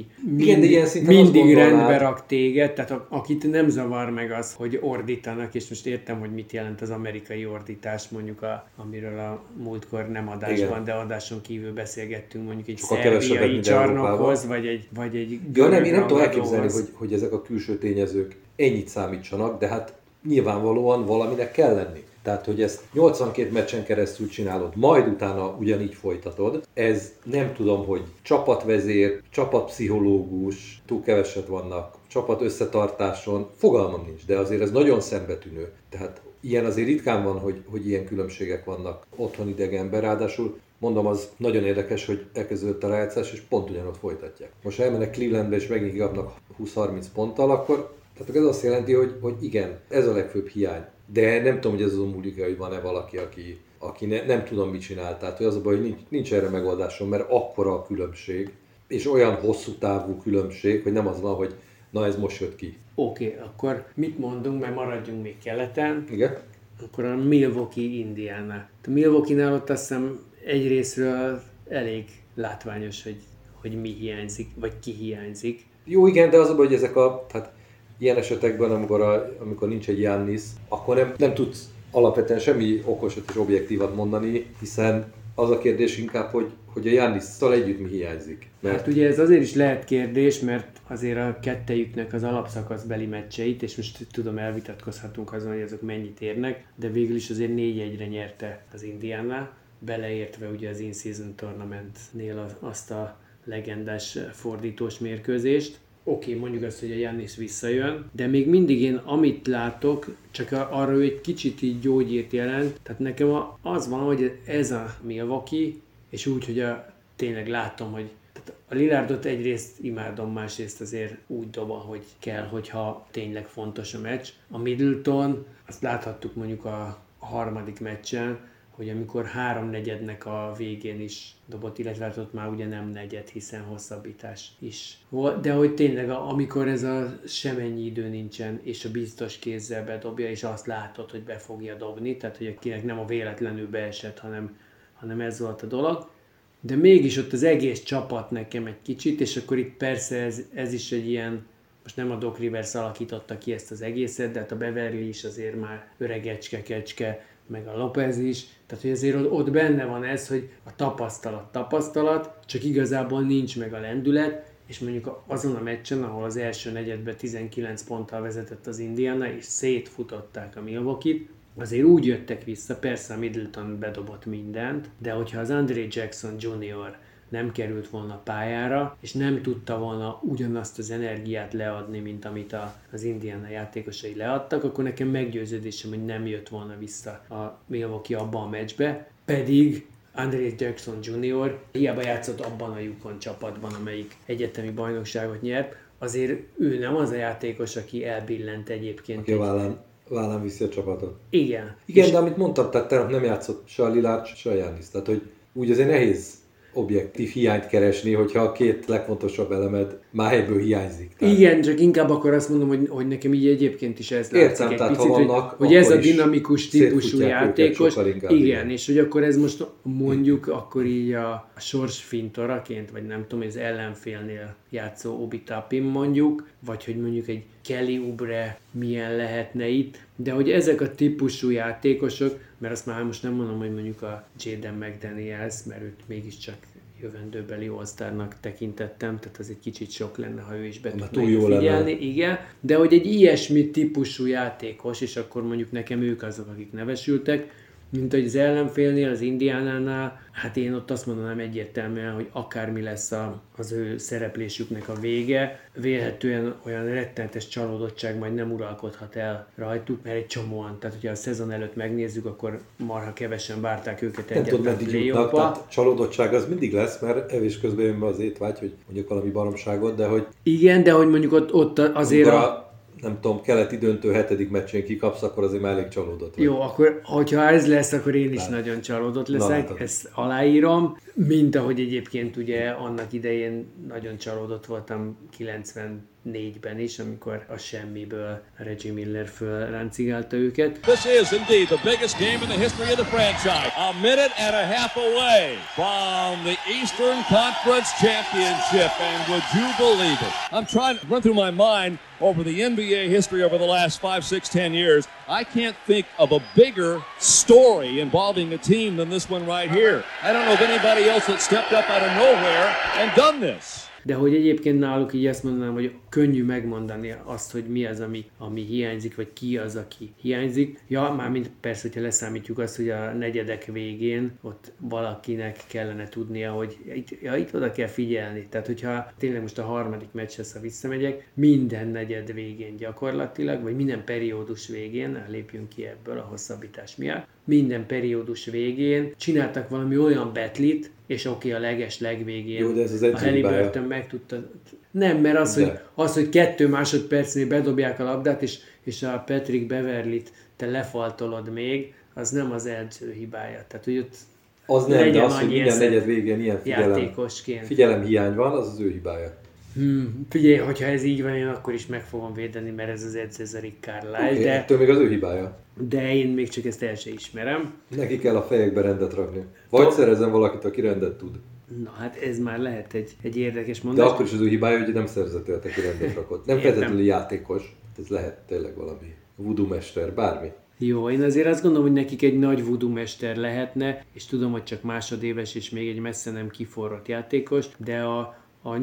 mindig rendbe rak téged, tehát akit nem zavar meg az, hogy ordítanak, és most értem, hogy mit jelent az amerikai ordítás, mondjuk amiről a múltkor nem adásban, igen, de adáson kívül beszélgettünk, mondjuk egy szerbiai csarnokhoz, vagy egy ja, nem, én nem tudom elképzelni, hogy ezek a külső tényezők ennyit számítsanak, de hát nyilvánvalóan valaminek kell lenni. Tehát, hogy ezt 82 meccsen keresztül csinálod, majd utána ugyanígy folytatod, ez nem tudom, hogy csapatvezér, csapatpszichológus, túl keveset vannak, csapat összetartáson, fogalmam nincs, de azért ez nagyon szembetűnő. Tehát ilyen azért ritkán van, hogy ilyen különbségek vannak otthon idegenben, ráadásul mondom, az nagyon érdekes, hogy elkezdődött a rájátszás, és pont ugyanott folytatják. Most elmennek Clevelandbe, és megint kapnak 20-30 ponttal, akkor tehát ez azt jelenti, hogy igen, ez a legfőbb hiány. De nem tudom, hogy ez azon múlik, hogy van-e valaki, aki nem tudom, mit csinál. Tehát hogy az a baj, hogy nincs erre megoldásom, mert akkora a különbség, és olyan hosszú távú különbség, hogy nem az van, hogy na ez most jött ki. Oké, akkor mit mondunk, mert maradjunk még keleten. Igen. Akkor a Milwaukee, Indiana. A Milwaukee-nál ott azt hiszem egyrészről elég látványos, hogy mi hiányzik, vagy ki hiányzik. Jó, igen, de az a baj, hogy tehát ilyen esetekben, amikor nincs egy Giannis, akkor nem tudsz alapvetően semmi okosat és objektívat mondani, hiszen az a kérdés inkább, hogy a Giannisszal együtt mi hiányzik. Hát ugye ez azért is lehet kérdés, mert azért a kettejüknek az alapszakaszbeli meccseit, és most tudom, elvitatkozhatunk azon, hogy azok mennyit érnek, de végül is azért 4-1-re nyerte az Indiana, beleértve ugye az In-Season Tournamentnél azt a legendás fordítós mérkőzést. Oké, mondjuk azt, hogy a Giannis visszajön, de még mindig én amit látok, csak arra ő egy kicsit így gyógyírt jelent. Tehát nekem az van, hogy ez a Milwaukee, és úgy, hogy tényleg látom, hogy a Lillardot egyrészt imádom, másrészt azért úgy dob, hogy kell, hogyha tényleg fontos a meccs. A Middleton, azt láthattuk mondjuk a harmadik meccsen, hogy amikor 3/4-nek a végén is dobott, illetve hát ott már ugye nem negyed, hiszen hosszabbítás is volt, de hogy tényleg amikor ez a semennyi idő nincsen, és a biztos kézzel bedobja, és azt látod, hogy be fogja dobni, tehát hogy akinek nem a véletlenül beesett, hanem ez volt a dolog. De mégis ott az egész csapat nekem egy kicsit, és akkor itt persze ez is egy ilyen, most nem a Doc Rivers alakította ki ezt az egészet, de hát a Beverly is azért már öregecske, meg a Lopez is, tehát hogy azért ott benne van ez, hogy a tapasztalat, csak igazából nincs meg a lendület, és mondjuk azon a meccsen, ahol az első negyedben 19 ponttal vezetett az Indiana, és szétfutották a Milwaukee-t, azért úgy jöttek vissza, persze a Middleton bedobott mindent, de hogyha az Andre Jackson Jr. nem került volna pályára, és nem tudta volna ugyanazt az energiát leadni, mint amit az Indiana játékosai leadtak, akkor nekem meggyőződésem, hogy nem jött volna vissza a Milwaukee abba a meccsbe, pedig Andrés Jackson Jr. hiába játszott abban a Yukon csapatban, amelyik egyetemi bajnokságot nyert, azért ő nem az a játékos, aki elbillent egyébként. Aki a vállán viszi a csapatot. Igen. Igen, de amit mondtam, tehát tegnap nem játszott se a Lillard, se a Giannis. Tehát, hogy úgy azért nehéz objektív hiányt keresni, hogyha a két legfontosabb elemed már helyből hiányzik. Tehát... Igen, csak inkább akkor azt mondom, hogy nekem így egyébként is ez látszik egy picit, hogy ez a dinamikus típusú játékos. Igen, és hogy akkor ez most mondjuk akkor így a sorsfintoraként, vagy nem tudom, az ellenfélnél játszó Obi Toppin mondjuk, vagy hogy mondjuk egy Kelly Oubre milyen lehetne itt, de hogy ezek a típusú játékosok, mert azt már most nem mondom, hogy mondjuk a Jaden McDaniels, mert őt mégiscsak jövendőbeli All-Starnak tekintettem, tehát az egy kicsit sok lenne, ha ő is be tudna figyelni. Igen, de hogy egy ilyesmi típusú játékos, és akkor mondjuk nekem ők azok, akik nevesültek, mint hogy az ellenfélnél, az Indiánánál, hát én ott azt mondanám egyértelműen, hogy akármi lesz az ő szereplésüknek a vége, vélhetően olyan rettenetes csalódottság majd nem uralkodhat el rajtuk, mert egy csomóan, tehát hogyha a szezon előtt megnézzük, akkor marha kevesen várták őket egyáltalán play-offba. Tehát csalódottság az mindig lesz, mert evés közben jön be az étvágy, hogy mondjuk valami baromságot, de hogy... Igen, de hogy mondjuk ott azért nem tudom, keleti döntő 7. meccsén kikapsz, akkor azért már elég csalódott vagy. Jó, akkor hogyha ez lesz, akkor én is nagyon csalódott leszek, ezt aláírom, mint ahogy egyébként ugye annak idején nagyon csalódott voltam 94-ben is, amikor a semmiből Reggie Miller fölráncigálta őket. This is indeed the biggest game in the history of the franchise. A minute and a half away from the Eastern Conference Championship, and would you believe it? I'm trying to run through my mind over the NBA history over the last 5, 6, 10 years. I can't think of a bigger story involving a team than this one right here. I don't know of anybody else that stepped up out of nowhere and done this. De hogy egyébként náluk így azt mondanám, hogy könnyű megmondani azt, hogy mi az, ami hiányzik, vagy ki az, aki hiányzik. Ja, mármint persze, hogyha leszámítjuk azt, hogy a negyedek végén ott valakinek kellene tudnia, hogy itt oda kell figyelni. Tehát, hogyha tényleg most a harmadik meccshez, ha visszamegyek, minden negyed végén gyakorlatilag, vagy minden periódus végén, lépjünk ki ebből a hosszabbítás miatt, minden periódus végén csináltak valami olyan betlit, és oké, a legvégén jó, de ez az a Haliburton meg tudta... Nem, mert az, hogy 2 másodpercnél bedobják a labdát, és a Patrick Beverlyt te lefaltolod még, az nem az edző hibája. Tehát, hogy ott az nem, de az, hogy minden negyed végén ilyen figyelemhiány van, az az ő hibája. Figyelj, hogyha ez így van, én akkor is meg fogom védeni, mert ez az edző, ez a Rick Carlisle. Okay, ettől még az ő hibája. De én még csak ezt el sem ismerem. Neki kell a fejekbe rendet rakni. Vagy szerezzen valakit, aki rendet tud. Na hát ez már lehet egy érdekes mondás. De akkor is az ő hibája, hogy nem szerzett olyat, aki rendet rakott. Nem feltétlenül játékos, ez lehet tényleg valami voodoo mester, bármi. Jó, én azért azt gondolom, hogy nekik egy nagy voodoo mester lehetne, és tudom, hogy csak másodéves és még egy messze nem kiforrott játékos, de a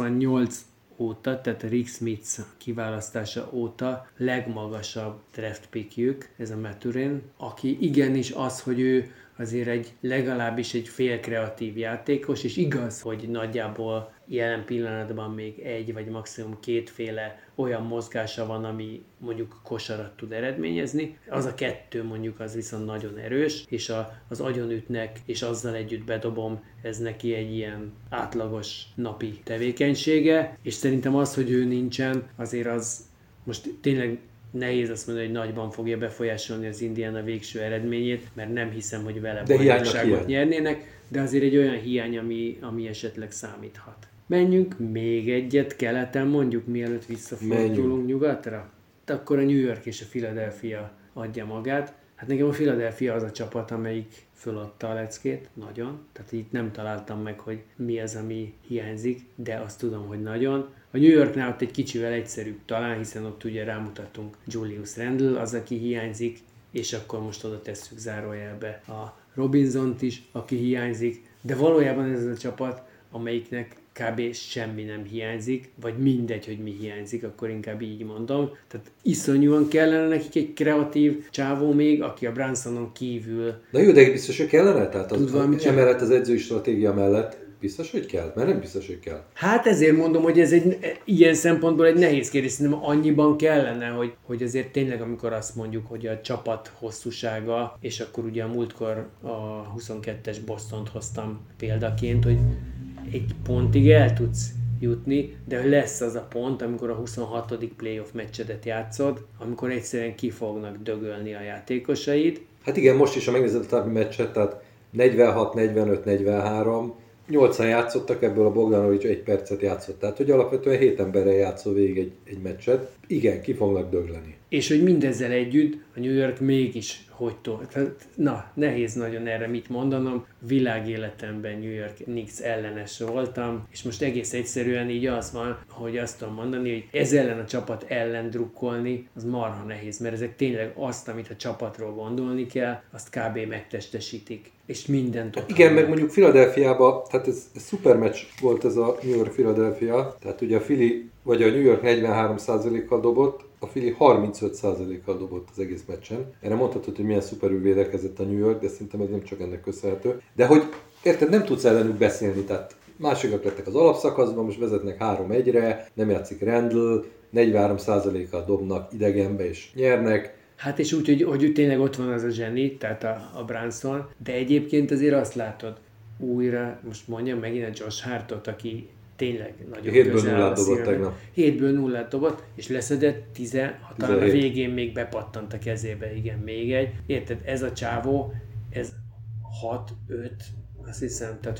88 óta, tehát a Rick Smith kiválasztása óta legmagasabb draft pickjük, ez a Mathurin, aki igenis az, hogy ő azért legalábbis egy fél kreatív játékos, és igaz, hogy nagyjából jelen pillanatban még egy vagy maximum 2 olyan mozgása van, ami mondjuk kosarat tud eredményezni. Az a 2 mondjuk az viszont nagyon erős, és az agyonütnek, és azzal együtt bedobom, ez neki egy ilyen átlagos napi tevékenysége, és szerintem az, hogy ő nincsen, azért az most tényleg nehéz azt mondani, hogy nagyban fogja befolyásolni az Indiana végső eredményét, mert nem hiszem, hogy vele bajnokságot nyernének, de azért egy olyan hiány, ami esetleg számíthat. Menjünk még egyet keleten, mondjuk, mielőtt visszafordulunk nyugatra? De akkor a New York és a Philadelphia adja magát. Hát nekem a Philadelphia az a csapat, amelyik föladta a leckét, nagyon. Tehát itt nem találtam meg, hogy mi az, ami hiányzik, de azt tudom, hogy nagyon. A New Yorknál ott egy kicsivel egyszerűbb talán, hiszen ott ugye rámutattunk Julius Randle, az, aki hiányzik, és akkor most oda tesszük zárójelbe a Robinsont is, aki hiányzik, de valójában ez a csapat, amelyiknek kb. Semmi nem hiányzik, vagy mindegy, hogy mi hiányzik, akkor inkább így mondom. Tehát iszonyúan kellene nekik egy kreatív csávó még, aki a Brunsonon kívül... Na jó, de biztos, hogy kellene? Tehát emellett az edzői stratégia mellett Biztos, hogy kell? Mert nem biztos, hogy kell. Hát ezért mondom, hogy ez ilyen szempontból egy nehéz kérdés. Szerintem annyiban kellene, hogy azért tényleg, amikor azt mondjuk, hogy a csapat hosszúsága, és akkor ugye a múltkor a 22-es Bostont hoztam példaként, hogy egy pontig el tudsz jutni, de lesz az a pont, amikor a 26. playoff meccsedet játszod, amikor egyszerűen ki fognak dögölni a játékosaid. Hát igen, most is, ha megnézed a tábbi meccset, tehát 46, 45, 43, 8-an játszottak, ebből a Bogdanovics 1 percet játszott. Tehát, hogy alapvetően 7 emberrel játszol végig egy meccset. Igen, ki fognak dögleni. És hogy mindezzel együtt a New York mégis hogy na, nehéz nagyon erre mit mondanom. Világéletemben New York Knicks ellenes voltam, és most egész egyszerűen így az van, hogy azt tudom mondani, hogy ez ellen a csapat ellen drukkolni, az marha nehéz, mert ezek tényleg azt, amit a csapatról gondolni kell, azt kb. Megtestesítik. És mindent ott. Igen, meg mondjuk Philadelphiában, tehát ez szuper meccs volt ez a New York-Philadelphia, tehát ugye a Philly, vagy a New York 43%-kal dobott, a Philly 35%-kal dobott az egész meccsen. Erre mondhatod, hogy milyen szuperül védekezett a New York, de szerintem ez nem csak ennek köszönhető. De hogy érted, nem tudsz ellenük beszélni, tehát másikak lettek az alapszakaszban, most vezetnek 3-1-re, nem játszik Randall, 43%-kal dobnak idegenbe és nyernek. Hát és úgy, hogy tényleg ott van az a zseni, tehát a Brunson, de egyébként azért azt látod, újra, most mondjam megint a Josh Hartot, aki tényleg nagyon közel áll a szívemben. 7-ből 0-át dobott, és leszedett 16, talán a végén még bepattant a kezébe, igen, még egy. Érted, ez a csávó, ez 6-5, azt hiszem, tehát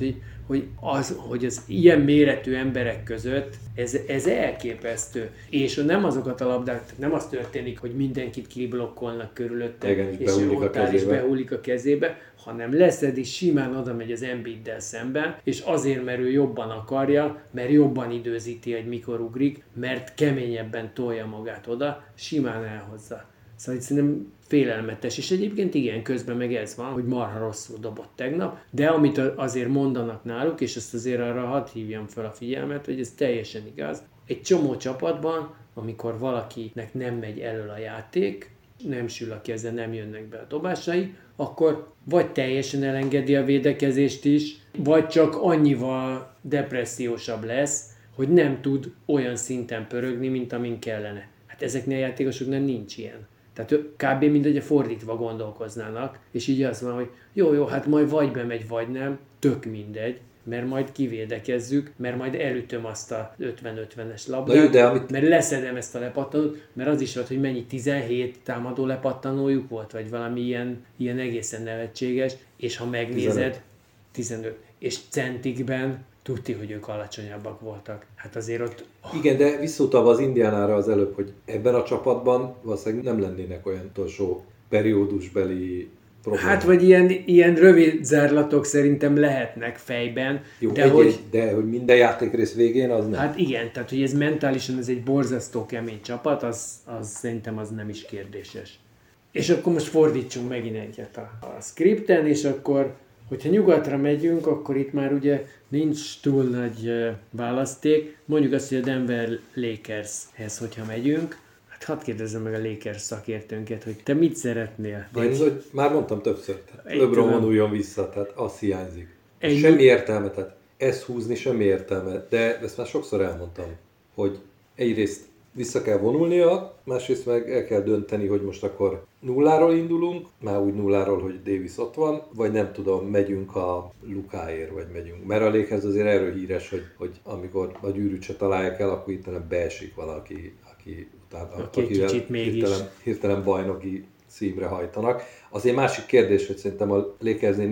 hogy az ilyen méretű emberek között ez elképesztő. És nem azokat a labdák, nem az történik, hogy mindenkit kiblokkolnak körülötte, igen, és ő ott áll és behullik a kezébe, hanem leszed és simán oda megy az Embiiddel szemben, és azért, mert ő jobban akarja, mert jobban időzíti, hogy mikor ugrik, mert keményebben tolja magát oda, simán elhozza. Szóval szerintem félelmetes, és egyébként igen, közben meg ez van, hogy marha rosszul dobott tegnap, de amit azért mondanak náluk, és ezt azért arra hadd hívjam fel a figyelmet, hogy ez teljesen igaz. Egy csomó csapatban, amikor valakinek nem megy elől a játék, nem sül a keze, nem jönnek be a dobásai, akkor vagy teljesen elengedi a védekezést is, vagy csak annyival depressziósabb lesz, hogy nem tud olyan szinten pörögni, mint amin kellene. Hát ezeknél a játékosoknál nincs ilyen. Tehát kb. Mindegy, fordítva gondolkoznának, és így az van, hogy jó, hát majd vagy bemegy, vagy nem, tök mindegy, mert majd kivédekezzük, mert majd elütöm azt a 50-50-es labdát, mert leszedem ezt a lepattanót, mert az is volt, hogy mennyi 17 támadó lepattanójuk volt, vagy valami ilyen egészen nevetséges, és ha megnézed, 15. És centikben tudti, hogy ők alacsonyabbak voltak. Hát azért ott... Igen, de visszautalva az Indiánára az előbb, hogy ebben a csapatban valószínűleg nem lennének olyan utolsó periódusbeli problémák. Hát vagy ilyen rövid zárlatok szerintem lehetnek fejben. Jó, de hogy minden játékrész végén az nem. Hát igen, tehát hogy ez mentálisan ez egy borzasztó kemény csapat, az szerintem az nem is kérdéses. És akkor most fordítsunk megint egyet a scripten, és akkor hogyha nyugatra megyünk, akkor itt már ugye nincs túl nagy választék. Mondjuk azt, hogy a Denver Lakershez, hogyha megyünk. Hát hadd kérdezzem meg a Lakers szakértőnket, hogy te mit szeretnél? Én hogy már mondtam többször, LeBron vonuljon vissza, tehát az hiányzik. Semmi értelme, tehát ezt húzni semmi értelme, de ezt már sokszor elmondtam, hogy egyrészt vissza kell vonulnia, másrészt meg el kell dönteni, hogy most akkor 0-ról indulunk, már úgy 0-ról, hogy Davis ott van, vagy nem tudom, megyünk a Lukáért, vagy megyünk. Mert a Lakers azért erről híres, hogy amikor a gyűrűt se találják el, akkor itt beesik valaki, akivel hirtelen bajnoki címre hajtanak. Azért másik kérdés, hogy szerintem a Lakersnél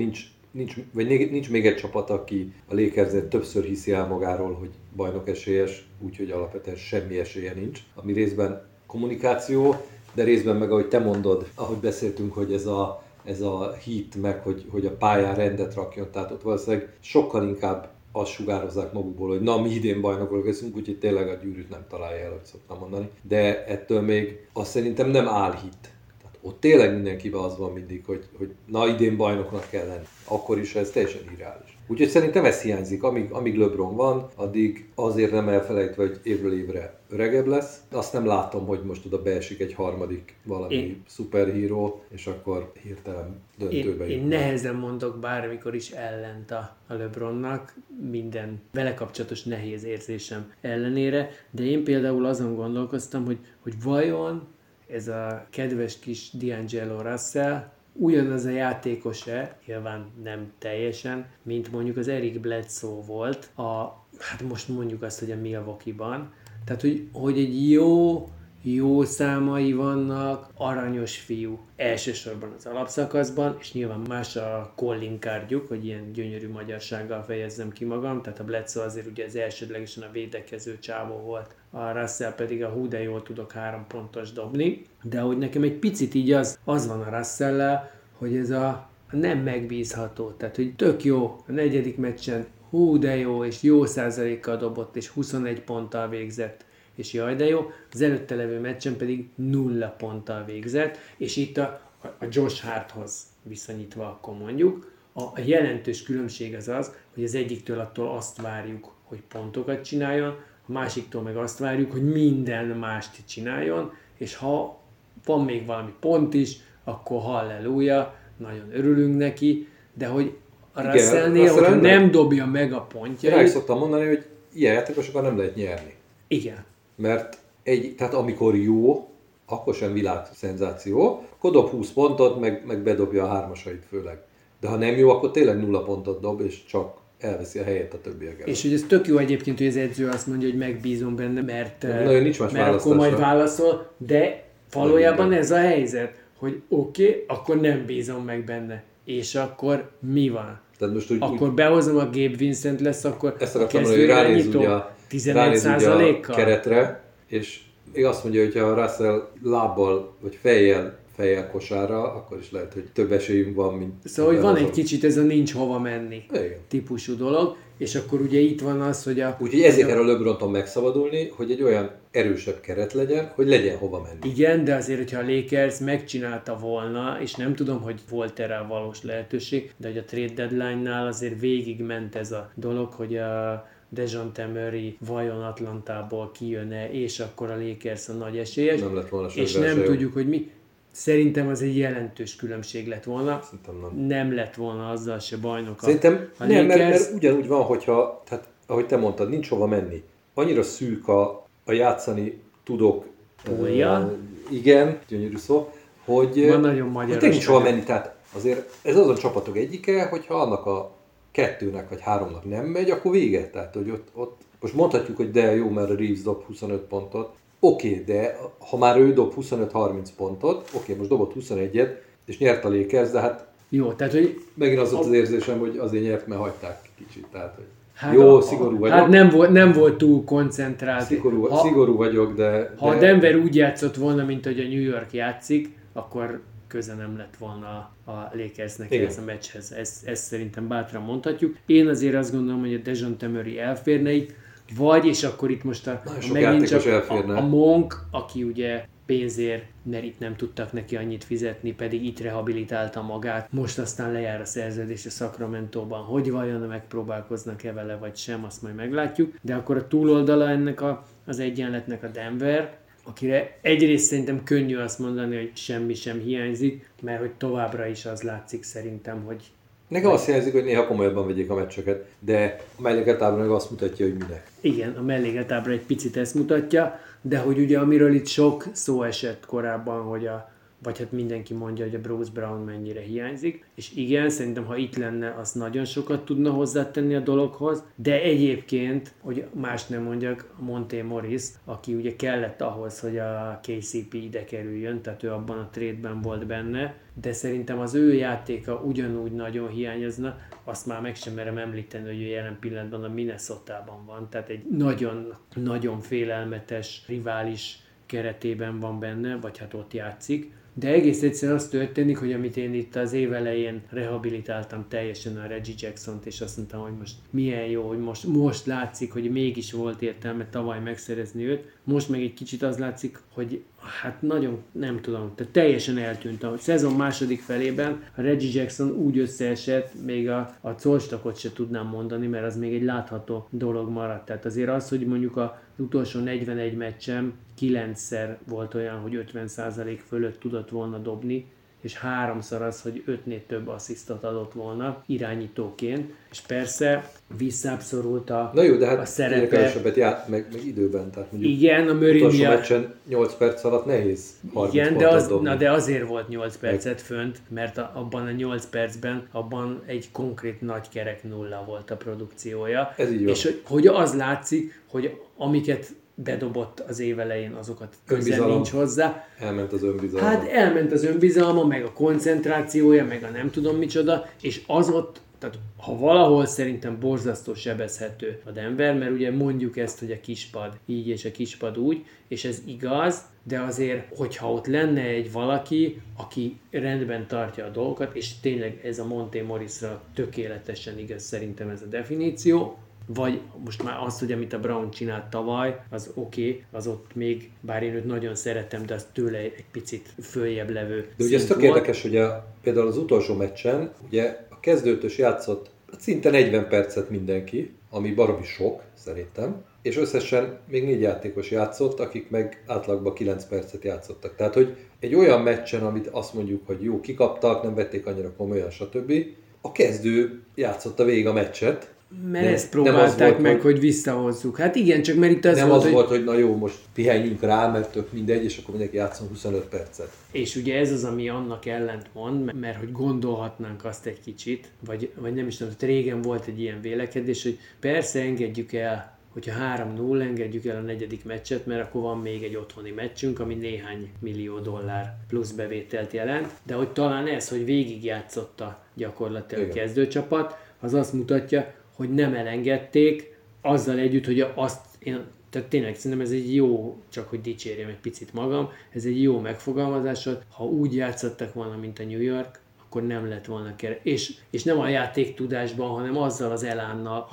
nincs még egy csapat, aki a Lakersnél többször hiszi el magáról, hogy bajnok esélyes, úgyhogy alapvetően semmi esélye nincs. Ami részben kommunikáció, de részben meg, ahogy te mondod, ahogy beszéltünk, hogy ez a hit, meg hogy a pályán rendet rakjon, tehát ott valószínűleg sokkal inkább azt sugározzák magukból, hogy na, mi idén bajnokok leszünk, úgyhogy tényleg a gyűrűt nem találja el, hogy szoktam mondani. De ettől még azt szerintem nem álhit. Tehát ott tényleg mindenkiben az van mindig, hogy na, idén bajnoknak kell lenni. Akkor is ez teljesen irreális. Úgyhogy szerintem ez hiányzik. Amíg LeBron van, addig azért nem elfelejtve, hogy évről évre öregebb lesz. Azt nem látom, hogy most oda beesik egy harmadik valami szuperhíró, és akkor hirtelen döntőbe Én nehezen mondok bármikor is ellent a LeBronnak, minden vele kapcsolatos nehéz érzésem ellenére, de én például azon gondolkoztam, hogy vajon ez a kedves kis D'Angelo Russell ugyanaz a játékos-e, nyilván nem teljesen, mint mondjuk az Eric Bledsoe volt, hát most mondjuk azt, hogy a Milwaukee-ban. Tehát, hogy egy jó számai vannak, aranyos fiú elsősorban az alapszakaszban, és nyilván más a calling cardjuk, hogy ilyen gyönyörű magyarsággal fejezzem ki magam, tehát a Bledsoe azért ugye az elsődlegesen a védekező csávó volt, a Russell pedig a hú de jól tudok 3 pontos dobni, de hogy nekem egy picit így az van a Russell-lel, hogy ez a nem megbízható, tehát hogy tök jó a 4. meccsen, hú de jó, és jó százalékkal dobott, és 21 ponttal végzett, és jaj de jó, az előtte levő meccsen pedig 0 ponttal végzett, és itt a Josh Harthoz viszonyítva akkor mondjuk, a jelentős különbség az, hogy az egyiktől attól azt várjuk, hogy pontokat csináljon, a másiktól meg azt várjuk, hogy minden mást csináljon, és ha van még valami pont is, akkor halleluja, nagyon örülünk neki, de hogy a Russellnél, hogyha nem dobja meg a pontjait... Rá is szoktam mondani, hogy ilyen játékosokkal nem lehet nyerni. Igen. Mert tehát amikor jó, akkor sem világszenzáció, akkor dob 20 pontot, meg bedobja a 3-asait főleg. De ha nem jó, akkor tényleg 0 pontot dob, és csak elveszi a helyét a többiek. És hogy ez tök jó egyébként, hogy az edző azt mondja, hogy megbízom benne, mert akkor majd válaszol, de valójában ez a helyzet, hogy oké, akkor nem bízom meg benne. És akkor mi van? Akkor behozom a Gabe Vincent lesz, akkor ezt akartam mondani, hogy ránéz ugye a keretre, és azt mondja, hogy ha a Russell lábbal vagy fejjel kosárra, akkor is lehet, hogy több esélyünk van, mint... Szóval, hogy van egy kicsit ez a nincs hova menni igen. típusú dolog, és akkor ugye itt van az, hogy Úgyhogy ezért kell a LeBronton megszabadulni, hogy egy olyan erősebb keret legyen, hogy legyen hova menni. Igen, de azért, hogyha a Lakers megcsinálta volna, és nem tudom, hogy volt erre a valós lehetőség, de hogy a trade deadline-nál azért végigment ez a dolog, hogy a Dejounte Murray vajon Atlantából kijön-e, és akkor a Lakers a nagy esélyes, nem lett volna és nem tudjuk, hogy mi. Szerintem az egy jelentős különbség lett volna. Nem lett volna azzal se bajnok. Szerintem nem, mert ugyanúgy van, hogyha, tehát, ahogy te mondtad, nincs hova menni. Annyira szűk a játszani tudok. Igen, gyönyörű szó, hogy nagyon magyaros. Nincs hova menni. Tehát azért ez azon csapatok egyike, hogyha annak a 2-nek vagy 3-nak nem megy, akkor vége. Tehát, hogy ott most mondhatjuk, hogy de jó, mert a Reeves dob 25 pontot. Oké, de ha már ő dob 25-30 pontot, most dobott 21-et, és nyert a Lakers, de hát jó, tehát, hogy megint az volt az érzésem, hogy azért nyert, mert hagyták kicsit. Tehát, hogy szigorú vagyok. Hát nem volt túl koncentrált. Szigorú vagyok, de... Ha a Denver úgy játszott volna, mint hogy a New York játszik, akkor köze nem lett volna a Lakersnek ez a meccshez. Ezt szerintem bátran mondhatjuk. Én azért azt gondolom, hogy a Dejounte Murray elférne itt, vagy, és akkor itt most megint csak a Monk, aki ugye pénzért, mert itt nem tudtak neki annyit fizetni, pedig itt rehabilitálta magát. Most aztán lejár a szerződés a Sacramentóban, hogy vajon megpróbálkoznak-e vele, vagy sem, azt majd meglátjuk. De akkor a túloldala ennek az egyenletnek a Denver, akire egyrészt szerintem könnyű azt mondani, hogy semmi sem hiányzik, mert hogy továbbra is az látszik szerintem, hogy nekem azt hiányzik, hogy néha komolyabban vegyék a meccseket, de a melléketábra meg azt mutatja, hogy minek. Igen, a melléketábra egy picit ezt mutatja, de hogy ugye amiről itt sok szó esett korábban, hogy vagy hát mindenki mondja, hogy a Bruce Brown mennyire hiányzik, és igen, szerintem ha itt lenne, az nagyon sokat tudna hozzátenni a dologhoz, de egyébként, hogy más nem mondjak, Monte Morris, aki ugye kellett ahhoz, hogy a KCP ide kerüljön, tehát ő abban a trade-ben volt benne, de szerintem az ő játéka ugyanúgy nagyon hiányozna, azt már meg sem merem említeni, hogy ő jelen pillanatban a Minnesotában van, tehát egy nagyon félelmetes rivális keretében van benne, vagy hát ott játszik. De egész egyszerűen az történik, hogy amit én itt az év elején rehabilitáltam teljesen a Reggie Jacksont, és azt mondtam, hogy most milyen jó, hogy most látszik, hogy mégis volt értelme tavaly megszerezni őt. Most meg egy kicsit az látszik, hogy Hát nagyon, nem tudom, tehát teljesen eltűnt. A szezon második felében a Reggie Jackson úgy összeesett, még a colstakot se tudnám mondani, mert az még egy látható dolog maradt. Tehát azért az, hogy mondjuk az utolsó 41 meccsem 9-szer volt olyan, hogy 50% fölött tudott volna dobni, és 3-szor az, hogy 5-nél több asszisztot adott volna irányítóként, és persze visszábbszorult a Na jó, de hát a szerepe. kevesebbet meg időben, tehát mondjuk Igen, a utolsó Murray meccsen 8 perc alatt nehéz 30 igen, pontot dobni. de azért volt 8 percet fönt, mert abban a 8 percben abban egy konkrét nagy kerek nulla volt a produkciója. Ez így van. És hogy az látszik, hogy amiket bedobott az év elején, azokat közel nincs hozzá. Elment az önbizalma. Hát elment az önbizalma, meg a koncentrációja, meg a nem tudom micsoda, és az ott, tehát ha valahol szerintem borzasztó sebezhető a Denver, mert ugye mondjuk ezt, hogy a kispad így és a kispad úgy, és ez igaz, de azért, hogyha ott lenne egy valaki, aki rendben tartja a dolgokat, és tényleg ez a Monte Morrisra tökéletesen igaz szerintem ez a definíció, vagy most már azt, hogy amit a Brown csinált tavaly, az oké, az ott még, bár én őt nagyon szeretem, de az tőle egy picit följebb levő De ugye ez tök érdekes, hogy például az utolsó meccsen, ugye a kezdőtös játszott szinte 40 percet mindenki, ami baromi sok, szerintem, és összesen még 4 játékos játszott, akik meg átlagban 9 percet játszottak. Tehát, hogy egy olyan meccsen, amit azt mondjuk, hogy jó, kikaptak, nem vették annyira komolyan, stb. A kezdő játszotta végig a meccset. Mert ezt próbálták volt, meg, hogy visszahozzuk. Hát igen, csak mert itt ez nem volt, az volt, hogy na jó, most pihenjünk rá, mert tök mindegy, és akkor mindenki játszon 25 percet. És ugye ez az, ami annak ellent mond, mert hogy gondolhatnánk azt egy kicsit, vagy nem is tudom, régen volt egy ilyen vélekedés, hogy persze engedjük el, hogyha 3-0 engedjük el a 4. meccset, mert akkor van még egy otthoni meccsünk, ami néhány millió dollár plusz bevételt jelent, de hogy talán ez, hogy végigjátszotta gyakorlatilag a kezdőcsapat, az azt mutatja, hogy nem elengedték, azzal együtt, hogy tehát tényleg szerintem ez egy jó, csak hogy dicsérjem egy picit magam, ez egy jó megfogalmazás, ha úgy játszottak volna, mint a New York, akkor nem lett volna és nem a játék tudásban, hanem azzal az elánnal,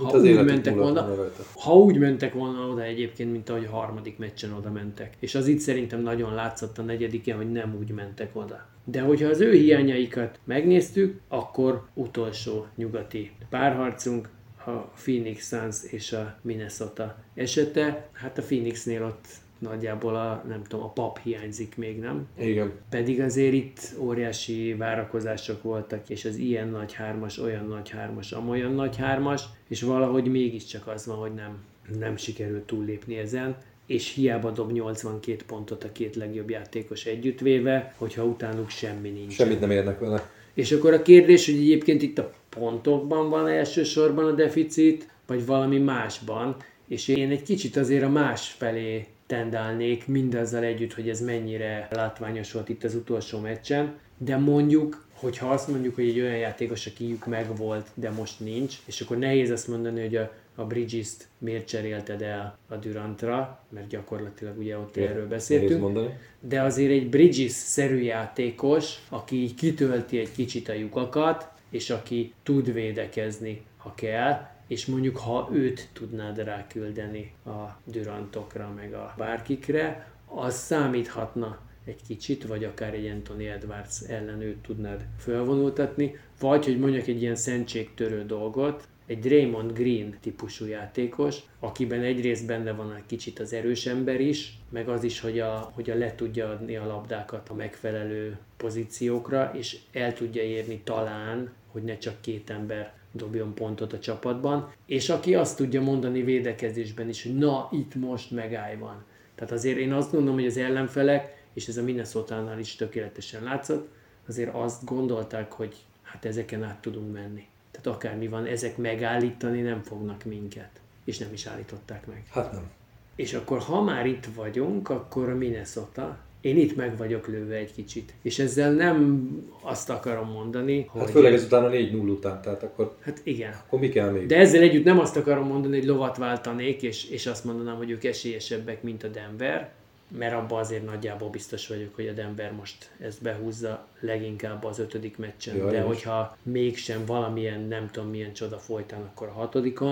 ha úgy mentek volna oda egyébként, mint ahogy a 3. meccsen oda mentek. És az itt szerintem nagyon látszott a 4-en, hogy nem úgy mentek oda. De hogyha az ő hiányaikat megnéztük, akkor utolsó nyugati párharcunk, a Phoenix Suns és a Minnesota esete. Hát a Phoenixnél ott nagyjából a pap hiányzik még, nem? Igen. Pedig azért itt óriási várakozások voltak, és az ilyen nagy hármas, olyan nagy hármas, amolyan nagy hármas, és valahogy mégiscsak az van, hogy nem sikerült túllépni ezen, és hiába dob 82 pontot a 2 legjobb játékos együttvéve, hogyha utánuk semmi nincs. Semmit nem érnek vele. És akkor a kérdés, hogy egyébként itt a pontokban van elsősorban a deficit, vagy valami másban, és én egy kicsit azért a más felé tendálnék, mindazzal együtt, hogy ez mennyire látványos volt itt az utolsó meccsen, de mondjuk, hogyha azt mondjuk, hogy egy olyan játékos, akiük megvolt, de most nincs, és akkor nehéz azt mondani, hogy a Bridges-t miért cserélted el a Durantra, mert gyakorlatilag ugye ott erről beszéltünk, de azért egy Bridges-szerű játékos, aki így kitölti egy kicsit a lyukakat, és aki tud védekezni, ha kell, és mondjuk ha őt tudnád ráküldeni a Durantokra, meg a bárkikre, az számíthatna egy kicsit, vagy akár egy Anthony Edwards ellen őt tudnád felvonultatni, vagy hogy mondjak egy ilyen szentségtörő dolgot, egy Draymond Green típusú játékos, akiben egyrészt benne van egy kicsit az erős ember is, meg az is, hogy le tudja adni a labdákat a megfelelő pozíciókra, és el tudja érni talán, hogy ne csak 2 ember dobjon pontot a csapatban, és aki azt tudja mondani védekezésben is, hogy na, itt most megállj van. Tehát azért én azt gondolom, hogy az ellenfelek, és ez a Minnesotánál is tökéletesen látszott, azért azt gondolták, hogy hát ezeken át tudunk menni. Tehát akármi van, ezek megállítani nem fognak minket. És nem is állították meg. Hát nem. És akkor ha már itt vagyunk, akkor a Minnesota, én itt meg vagyok lőve egy kicsit. És ezzel nem azt akarom mondani, hogy... Hát főleg ezután a 4-0 után, tehát akkor... Hát igen. Akkor mi kell még? De ezzel együtt nem azt akarom mondani, hogy lovat váltanék, és azt mondanám, hogy ők esélyesebbek, mint a Denver, mert abban azért nagyjából biztos vagyok, hogy a Denver most ezt behúzza leginkább az 5. meccsen, de hogyha mégsem valamilyen, nem tudom milyen csoda folytán, akkor a 6-on,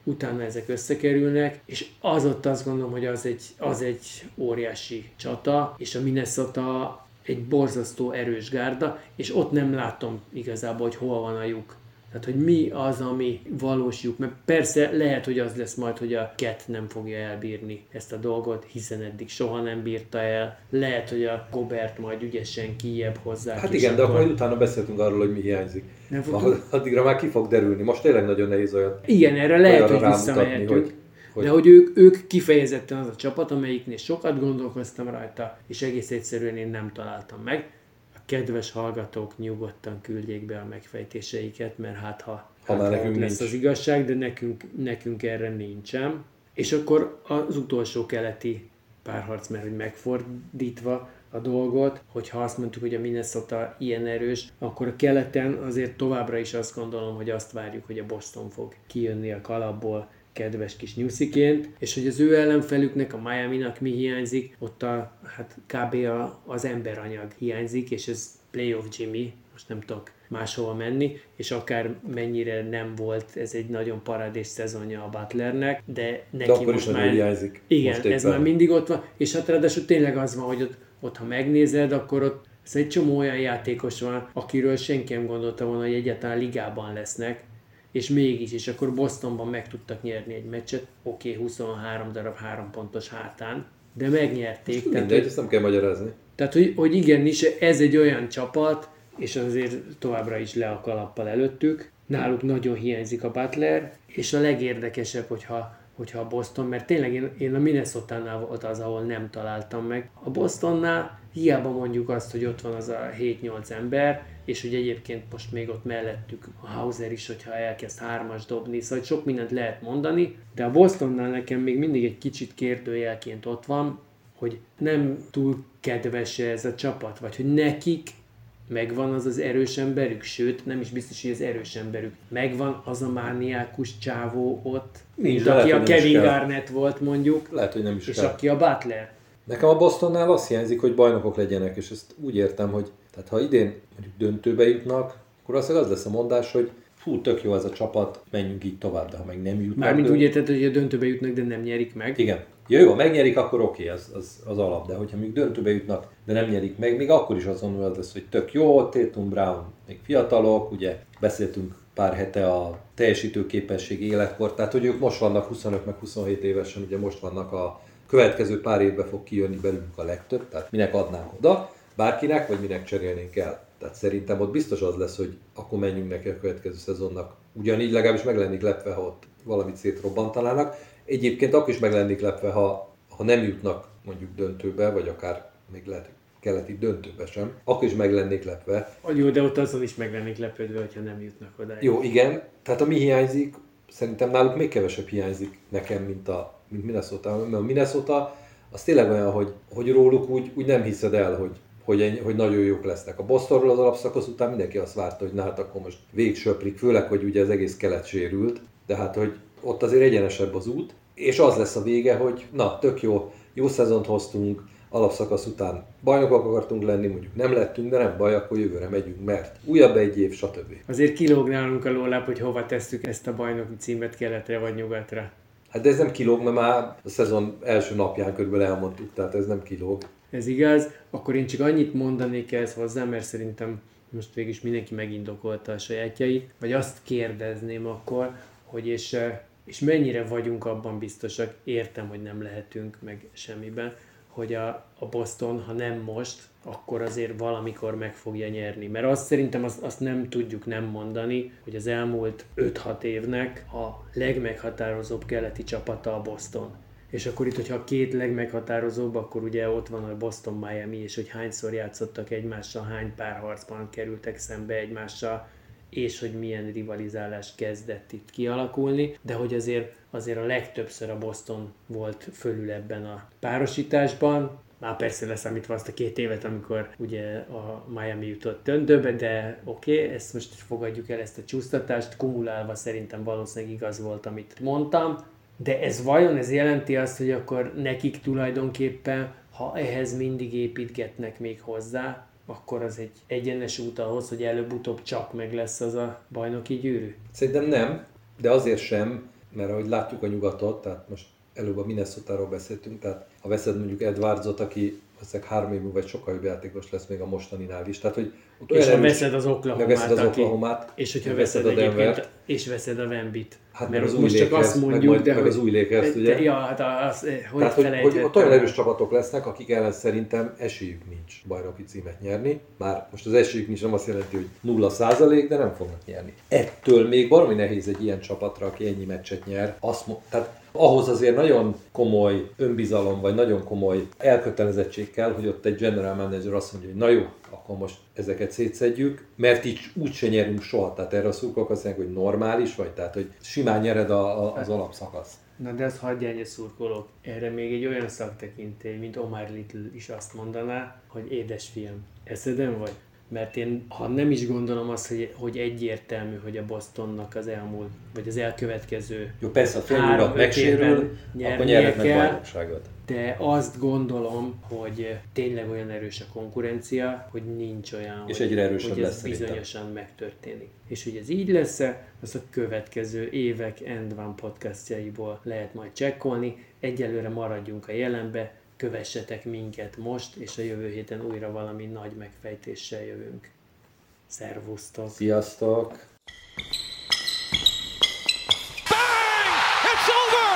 utána ezek összekerülnek, és az ott azt gondolom, hogy az egy óriási csata, és a Minnesota egy borzasztó erős gárda, és ott nem látom igazából, hogy hol van a lyuk. Tehát, hogy mi az, ami valós lyuk. Mert persze lehet, hogy az lesz majd, hogy a Cat nem fogja elbírni ezt a dolgot, hiszen eddig soha nem bírta el. Lehet, hogy a Gobert majd ügyesen kijebb hozzá. Hát igen, de akkor utána beszéltünk arról, hogy mi hiányzik. Addigra már ki fog derülni. Most tényleg nagyon nehéz olyan. Igen, erre lehet, hogy visszamehetünk. De hogy ők kifejezetten az a csapat, amelyiknél sokat gondolkoztam rajta, és egész egyszerűen én nem találtam meg. A kedves hallgatók nyugodtan küldjék be a megfejtéseiket, mert ha nekünk lesz nincs az igazság, de nekünk erre nincsen. És akkor az utolsó keleti párharc, mert hogy megfordítva a dolgot, hogyha azt mondtuk, hogy a Minnesota ilyen erős, akkor a keleten azért továbbra is azt gondolom, hogy azt várjuk, hogy a Boston fog kijönni a kalapból kedves kis nyusziként, és hogy az ő ellenfelüknek, a Miaminak mi hiányzik, ott kb. Az emberanyag hiányzik, és ez playoff Jimmy, most nem tudok máshova menni, és akár mennyire nem volt ez egy nagyon parádés szezonja a Butlernek, de neki de most már hiányzik. Igen, most ez már mindig ott van, és hát ráadásul tényleg az van, hogy ott ha megnézed, akkor ott egy csomó olyan játékos van, akiről senki nem gondolta volna, hogy egyáltalán ligában lesznek, és mégis, és akkor Bostonban meg tudtak nyerni egy meccset, 23 darab 3 pontos hátán, de megnyerték. Mindegy, ezt nem kell magyarázni. Tehát, hogy igenis, ez egy olyan csapat, és azért továbbra is le a kalappal előttük. Náluk nagyon hiányzik a Butler, és a legérdekesebb, hogyha a Boston, mert tényleg én a Minnesota-nál volt az, ahol nem találtam meg. A Bostonnál hiába mondjuk azt, hogy ott van az a 7-8 ember, és hogy egyébként most még ott mellettük a Hauser is, hogyha elkezd 3-as dobni, szóval sok mindent lehet mondani, de a Bostonnál nekem még mindig egy kicsit kérdőjelként ott van, hogy nem túl kedves ez a csapat, vagy hogy nekik megvan az erős emberük, sőt, nem is biztos, hogy az erős emberük. Megvan az a mániákus csávó ott, mint aki a Kevin Garnett volt mondjuk, lehet, hogy nem is és kell. aki a Butler. Nekem a Bostonnál azt hiányzik, hogy bajnokok legyenek, és ezt úgy értem, hogy tehát ha idén mondjuk döntőbe jutnak, akkor az lesz a mondás, hogy fú, tök jó ez a csapat, menjünk így tovább, de ha meg nem jutnak... Mármint úgy érted, hogy a döntőbe jutnak, de nem nyerik meg. Igen. Jó, ha megnyerik, akkor oké, az alap, de hogyha még döntőbe jutnak, de nem nyerik meg, még akkor is azon lesz, hogy tök jó, Tatum, Brown, még fiatalok, ugye beszéltünk pár hete a teljesítőképesség életkor, tehát hogy ők most vannak 25 meg 27 évesen, ugye most vannak a következő pár évben fog kijönni belőlük a legtöbb, tehát minek adnánk oda, bárkinek, vagy minek cserélnénk el. Tehát szerintem ott biztos az lesz, hogy akkor menjünk neki a következő szezonnak. Ugyanígy legalábbis meg lennék lepve, ha ott valamit szétrobbantanának. Egyébként akkor is meg lennék lepve, ha nem jutnak mondjuk döntőbe, vagy akár még lehet keleti döntőbe sem, akkor is meg lennék lepve. Jó, de ott azon is meg lennék lepődve, hogyha nem jutnak oda. Jó, igen. Tehát ami hiányzik, szerintem náluk még kevesebb hiányzik nekem, mint Minnesota. Mert a Minnesota az tényleg olyan, hogy róluk úgy nem hiszed el, hogy nagyon jók lesznek. A Bostonról az alapszakasz után mindenki azt várta, hogy na hát akkor most végsöprik, főleg, hogy ugye az egész kelet sérült, de hát, hogy ott azért egyenesebb az út, és az lesz a vége, hogy na, tök jó szezont hoztunk, alapszakasz után bajnokok akartunk lenni, mondjuk nem lettünk, de nem baj, akkor jövőre megyünk, mert újabb egy év, stb. Azért kilóg nálunk a lóláp, hogy hova tesszük ezt a bajnoki címet, keletre vagy nyugatra. Hát de ez nem kilóg, mert már a szezon első napján körülbelül elmondtuk, tehát ez nem kilóg. Ez igaz, akkor én csak annyit mondanék ehhez hozzá, mert szerintem most végig is mindenki megindokolta a sajátjait, vagy azt kérdezném akkor, hogy és mennyire vagyunk abban biztosak, értem, hogy nem lehetünk meg semmiben, hogy a Boston, ha nem most, akkor azért valamikor meg fogja nyerni. Mert azt szerintem azt nem tudjuk nem mondani, hogy az elmúlt 5-6 évnek a legmeghatározóbb keleti csapata a Boston. És akkor itt, hogyha a két legmeghatározóbb, akkor ugye ott van a Boston-Miami, és hogy hányszor játszottak egymással, hány párharcban kerültek szembe egymással, és hogy milyen rivalizálás kezdett itt kialakulni, de hogy azért a legtöbbször a Boston volt fölül ebben a párosításban. Már persze leszámítva azt a 2 évet, amikor ugye a Miami jutott döntőbe, de oké, ezt most fogadjuk el, ezt a csúsztatást, kumulálva szerintem valószínűleg igaz volt, amit mondtam, de ez vajon ez jelenti azt, hogy akkor nekik tulajdonképpen, ha ehhez mindig építgetnek még hozzá, akkor az egy egyenes út ahhoz, hogy előbb-utóbb csak meg lesz az a bajnoki gyűrű? Szerintem nem, de azért sem, mert ahogy látjuk a nyugatot, tehát most előbb a Minnesotáról beszéltünk, tehát ha veszed mondjuk Edwardsot, aki valószínűleg 3 év múlva egy sokkal jobb játékos lesz még a mostaninál is. Tehát, hogy ott és ha erős, veszed az Oklahomát, és hogyha veszed a Denvert, és veszed a Wembit. Hát mert az most csak azt mondjuk, de meg az új Lakers, ugye? Ja, hát hogy tehát, felejtettem. hogy ott olyan erős csapatok lesznek, akik ellen szerintem esélyük nincs bajnoki címet nyerni. Már most az esélyük nincs, nem azt jelenti, hogy 0%, de nem fognak nyerni. Ettől még baromi nehéz egy ilyen csapatra, aki ennyi meccset nyer. Tehát ahhoz azért nagyon komoly önbizalom, vagy nagyon komoly elkötelezettség kell, hogy ott egy general manager azt mondja, hogy na jó, akkor most ezeket szétszedjük, mert így úgyse nyerünk soha. Tehát erre a szurkolók azt mondják, hogy normális vagy, tehát hogy simán nyered az alapszakasz. Na de azt hagyjál, hogy szurkolók. Erre még egy olyan szaktekintély, mint Omar Little is azt mondaná, hogy édesfiam, eszeden vagy? Mert én, ha nem is gondolom azt, hogy egyértelmű, hogy a Bostonnak az elmúlt, vagy az elkövetkező jó, persze, a félnyugat megsérül, akkor nyernek meg bajnokságot. De azt gondolom, hogy tényleg olyan erős a konkurencia, hogy nincs olyan, és egyre erősebb hogy lesz ez bizonyosan megtörténik. És hogy ez így lesz-e, azt a következő évek End One podcastjaiból lehet majd csekkolni. Egyelőre maradjunk a jelenbe, kövessetek minket most, és a jövő héten újra valami nagy megfejtéssel jövünk. Szervusztok! Sziasztok!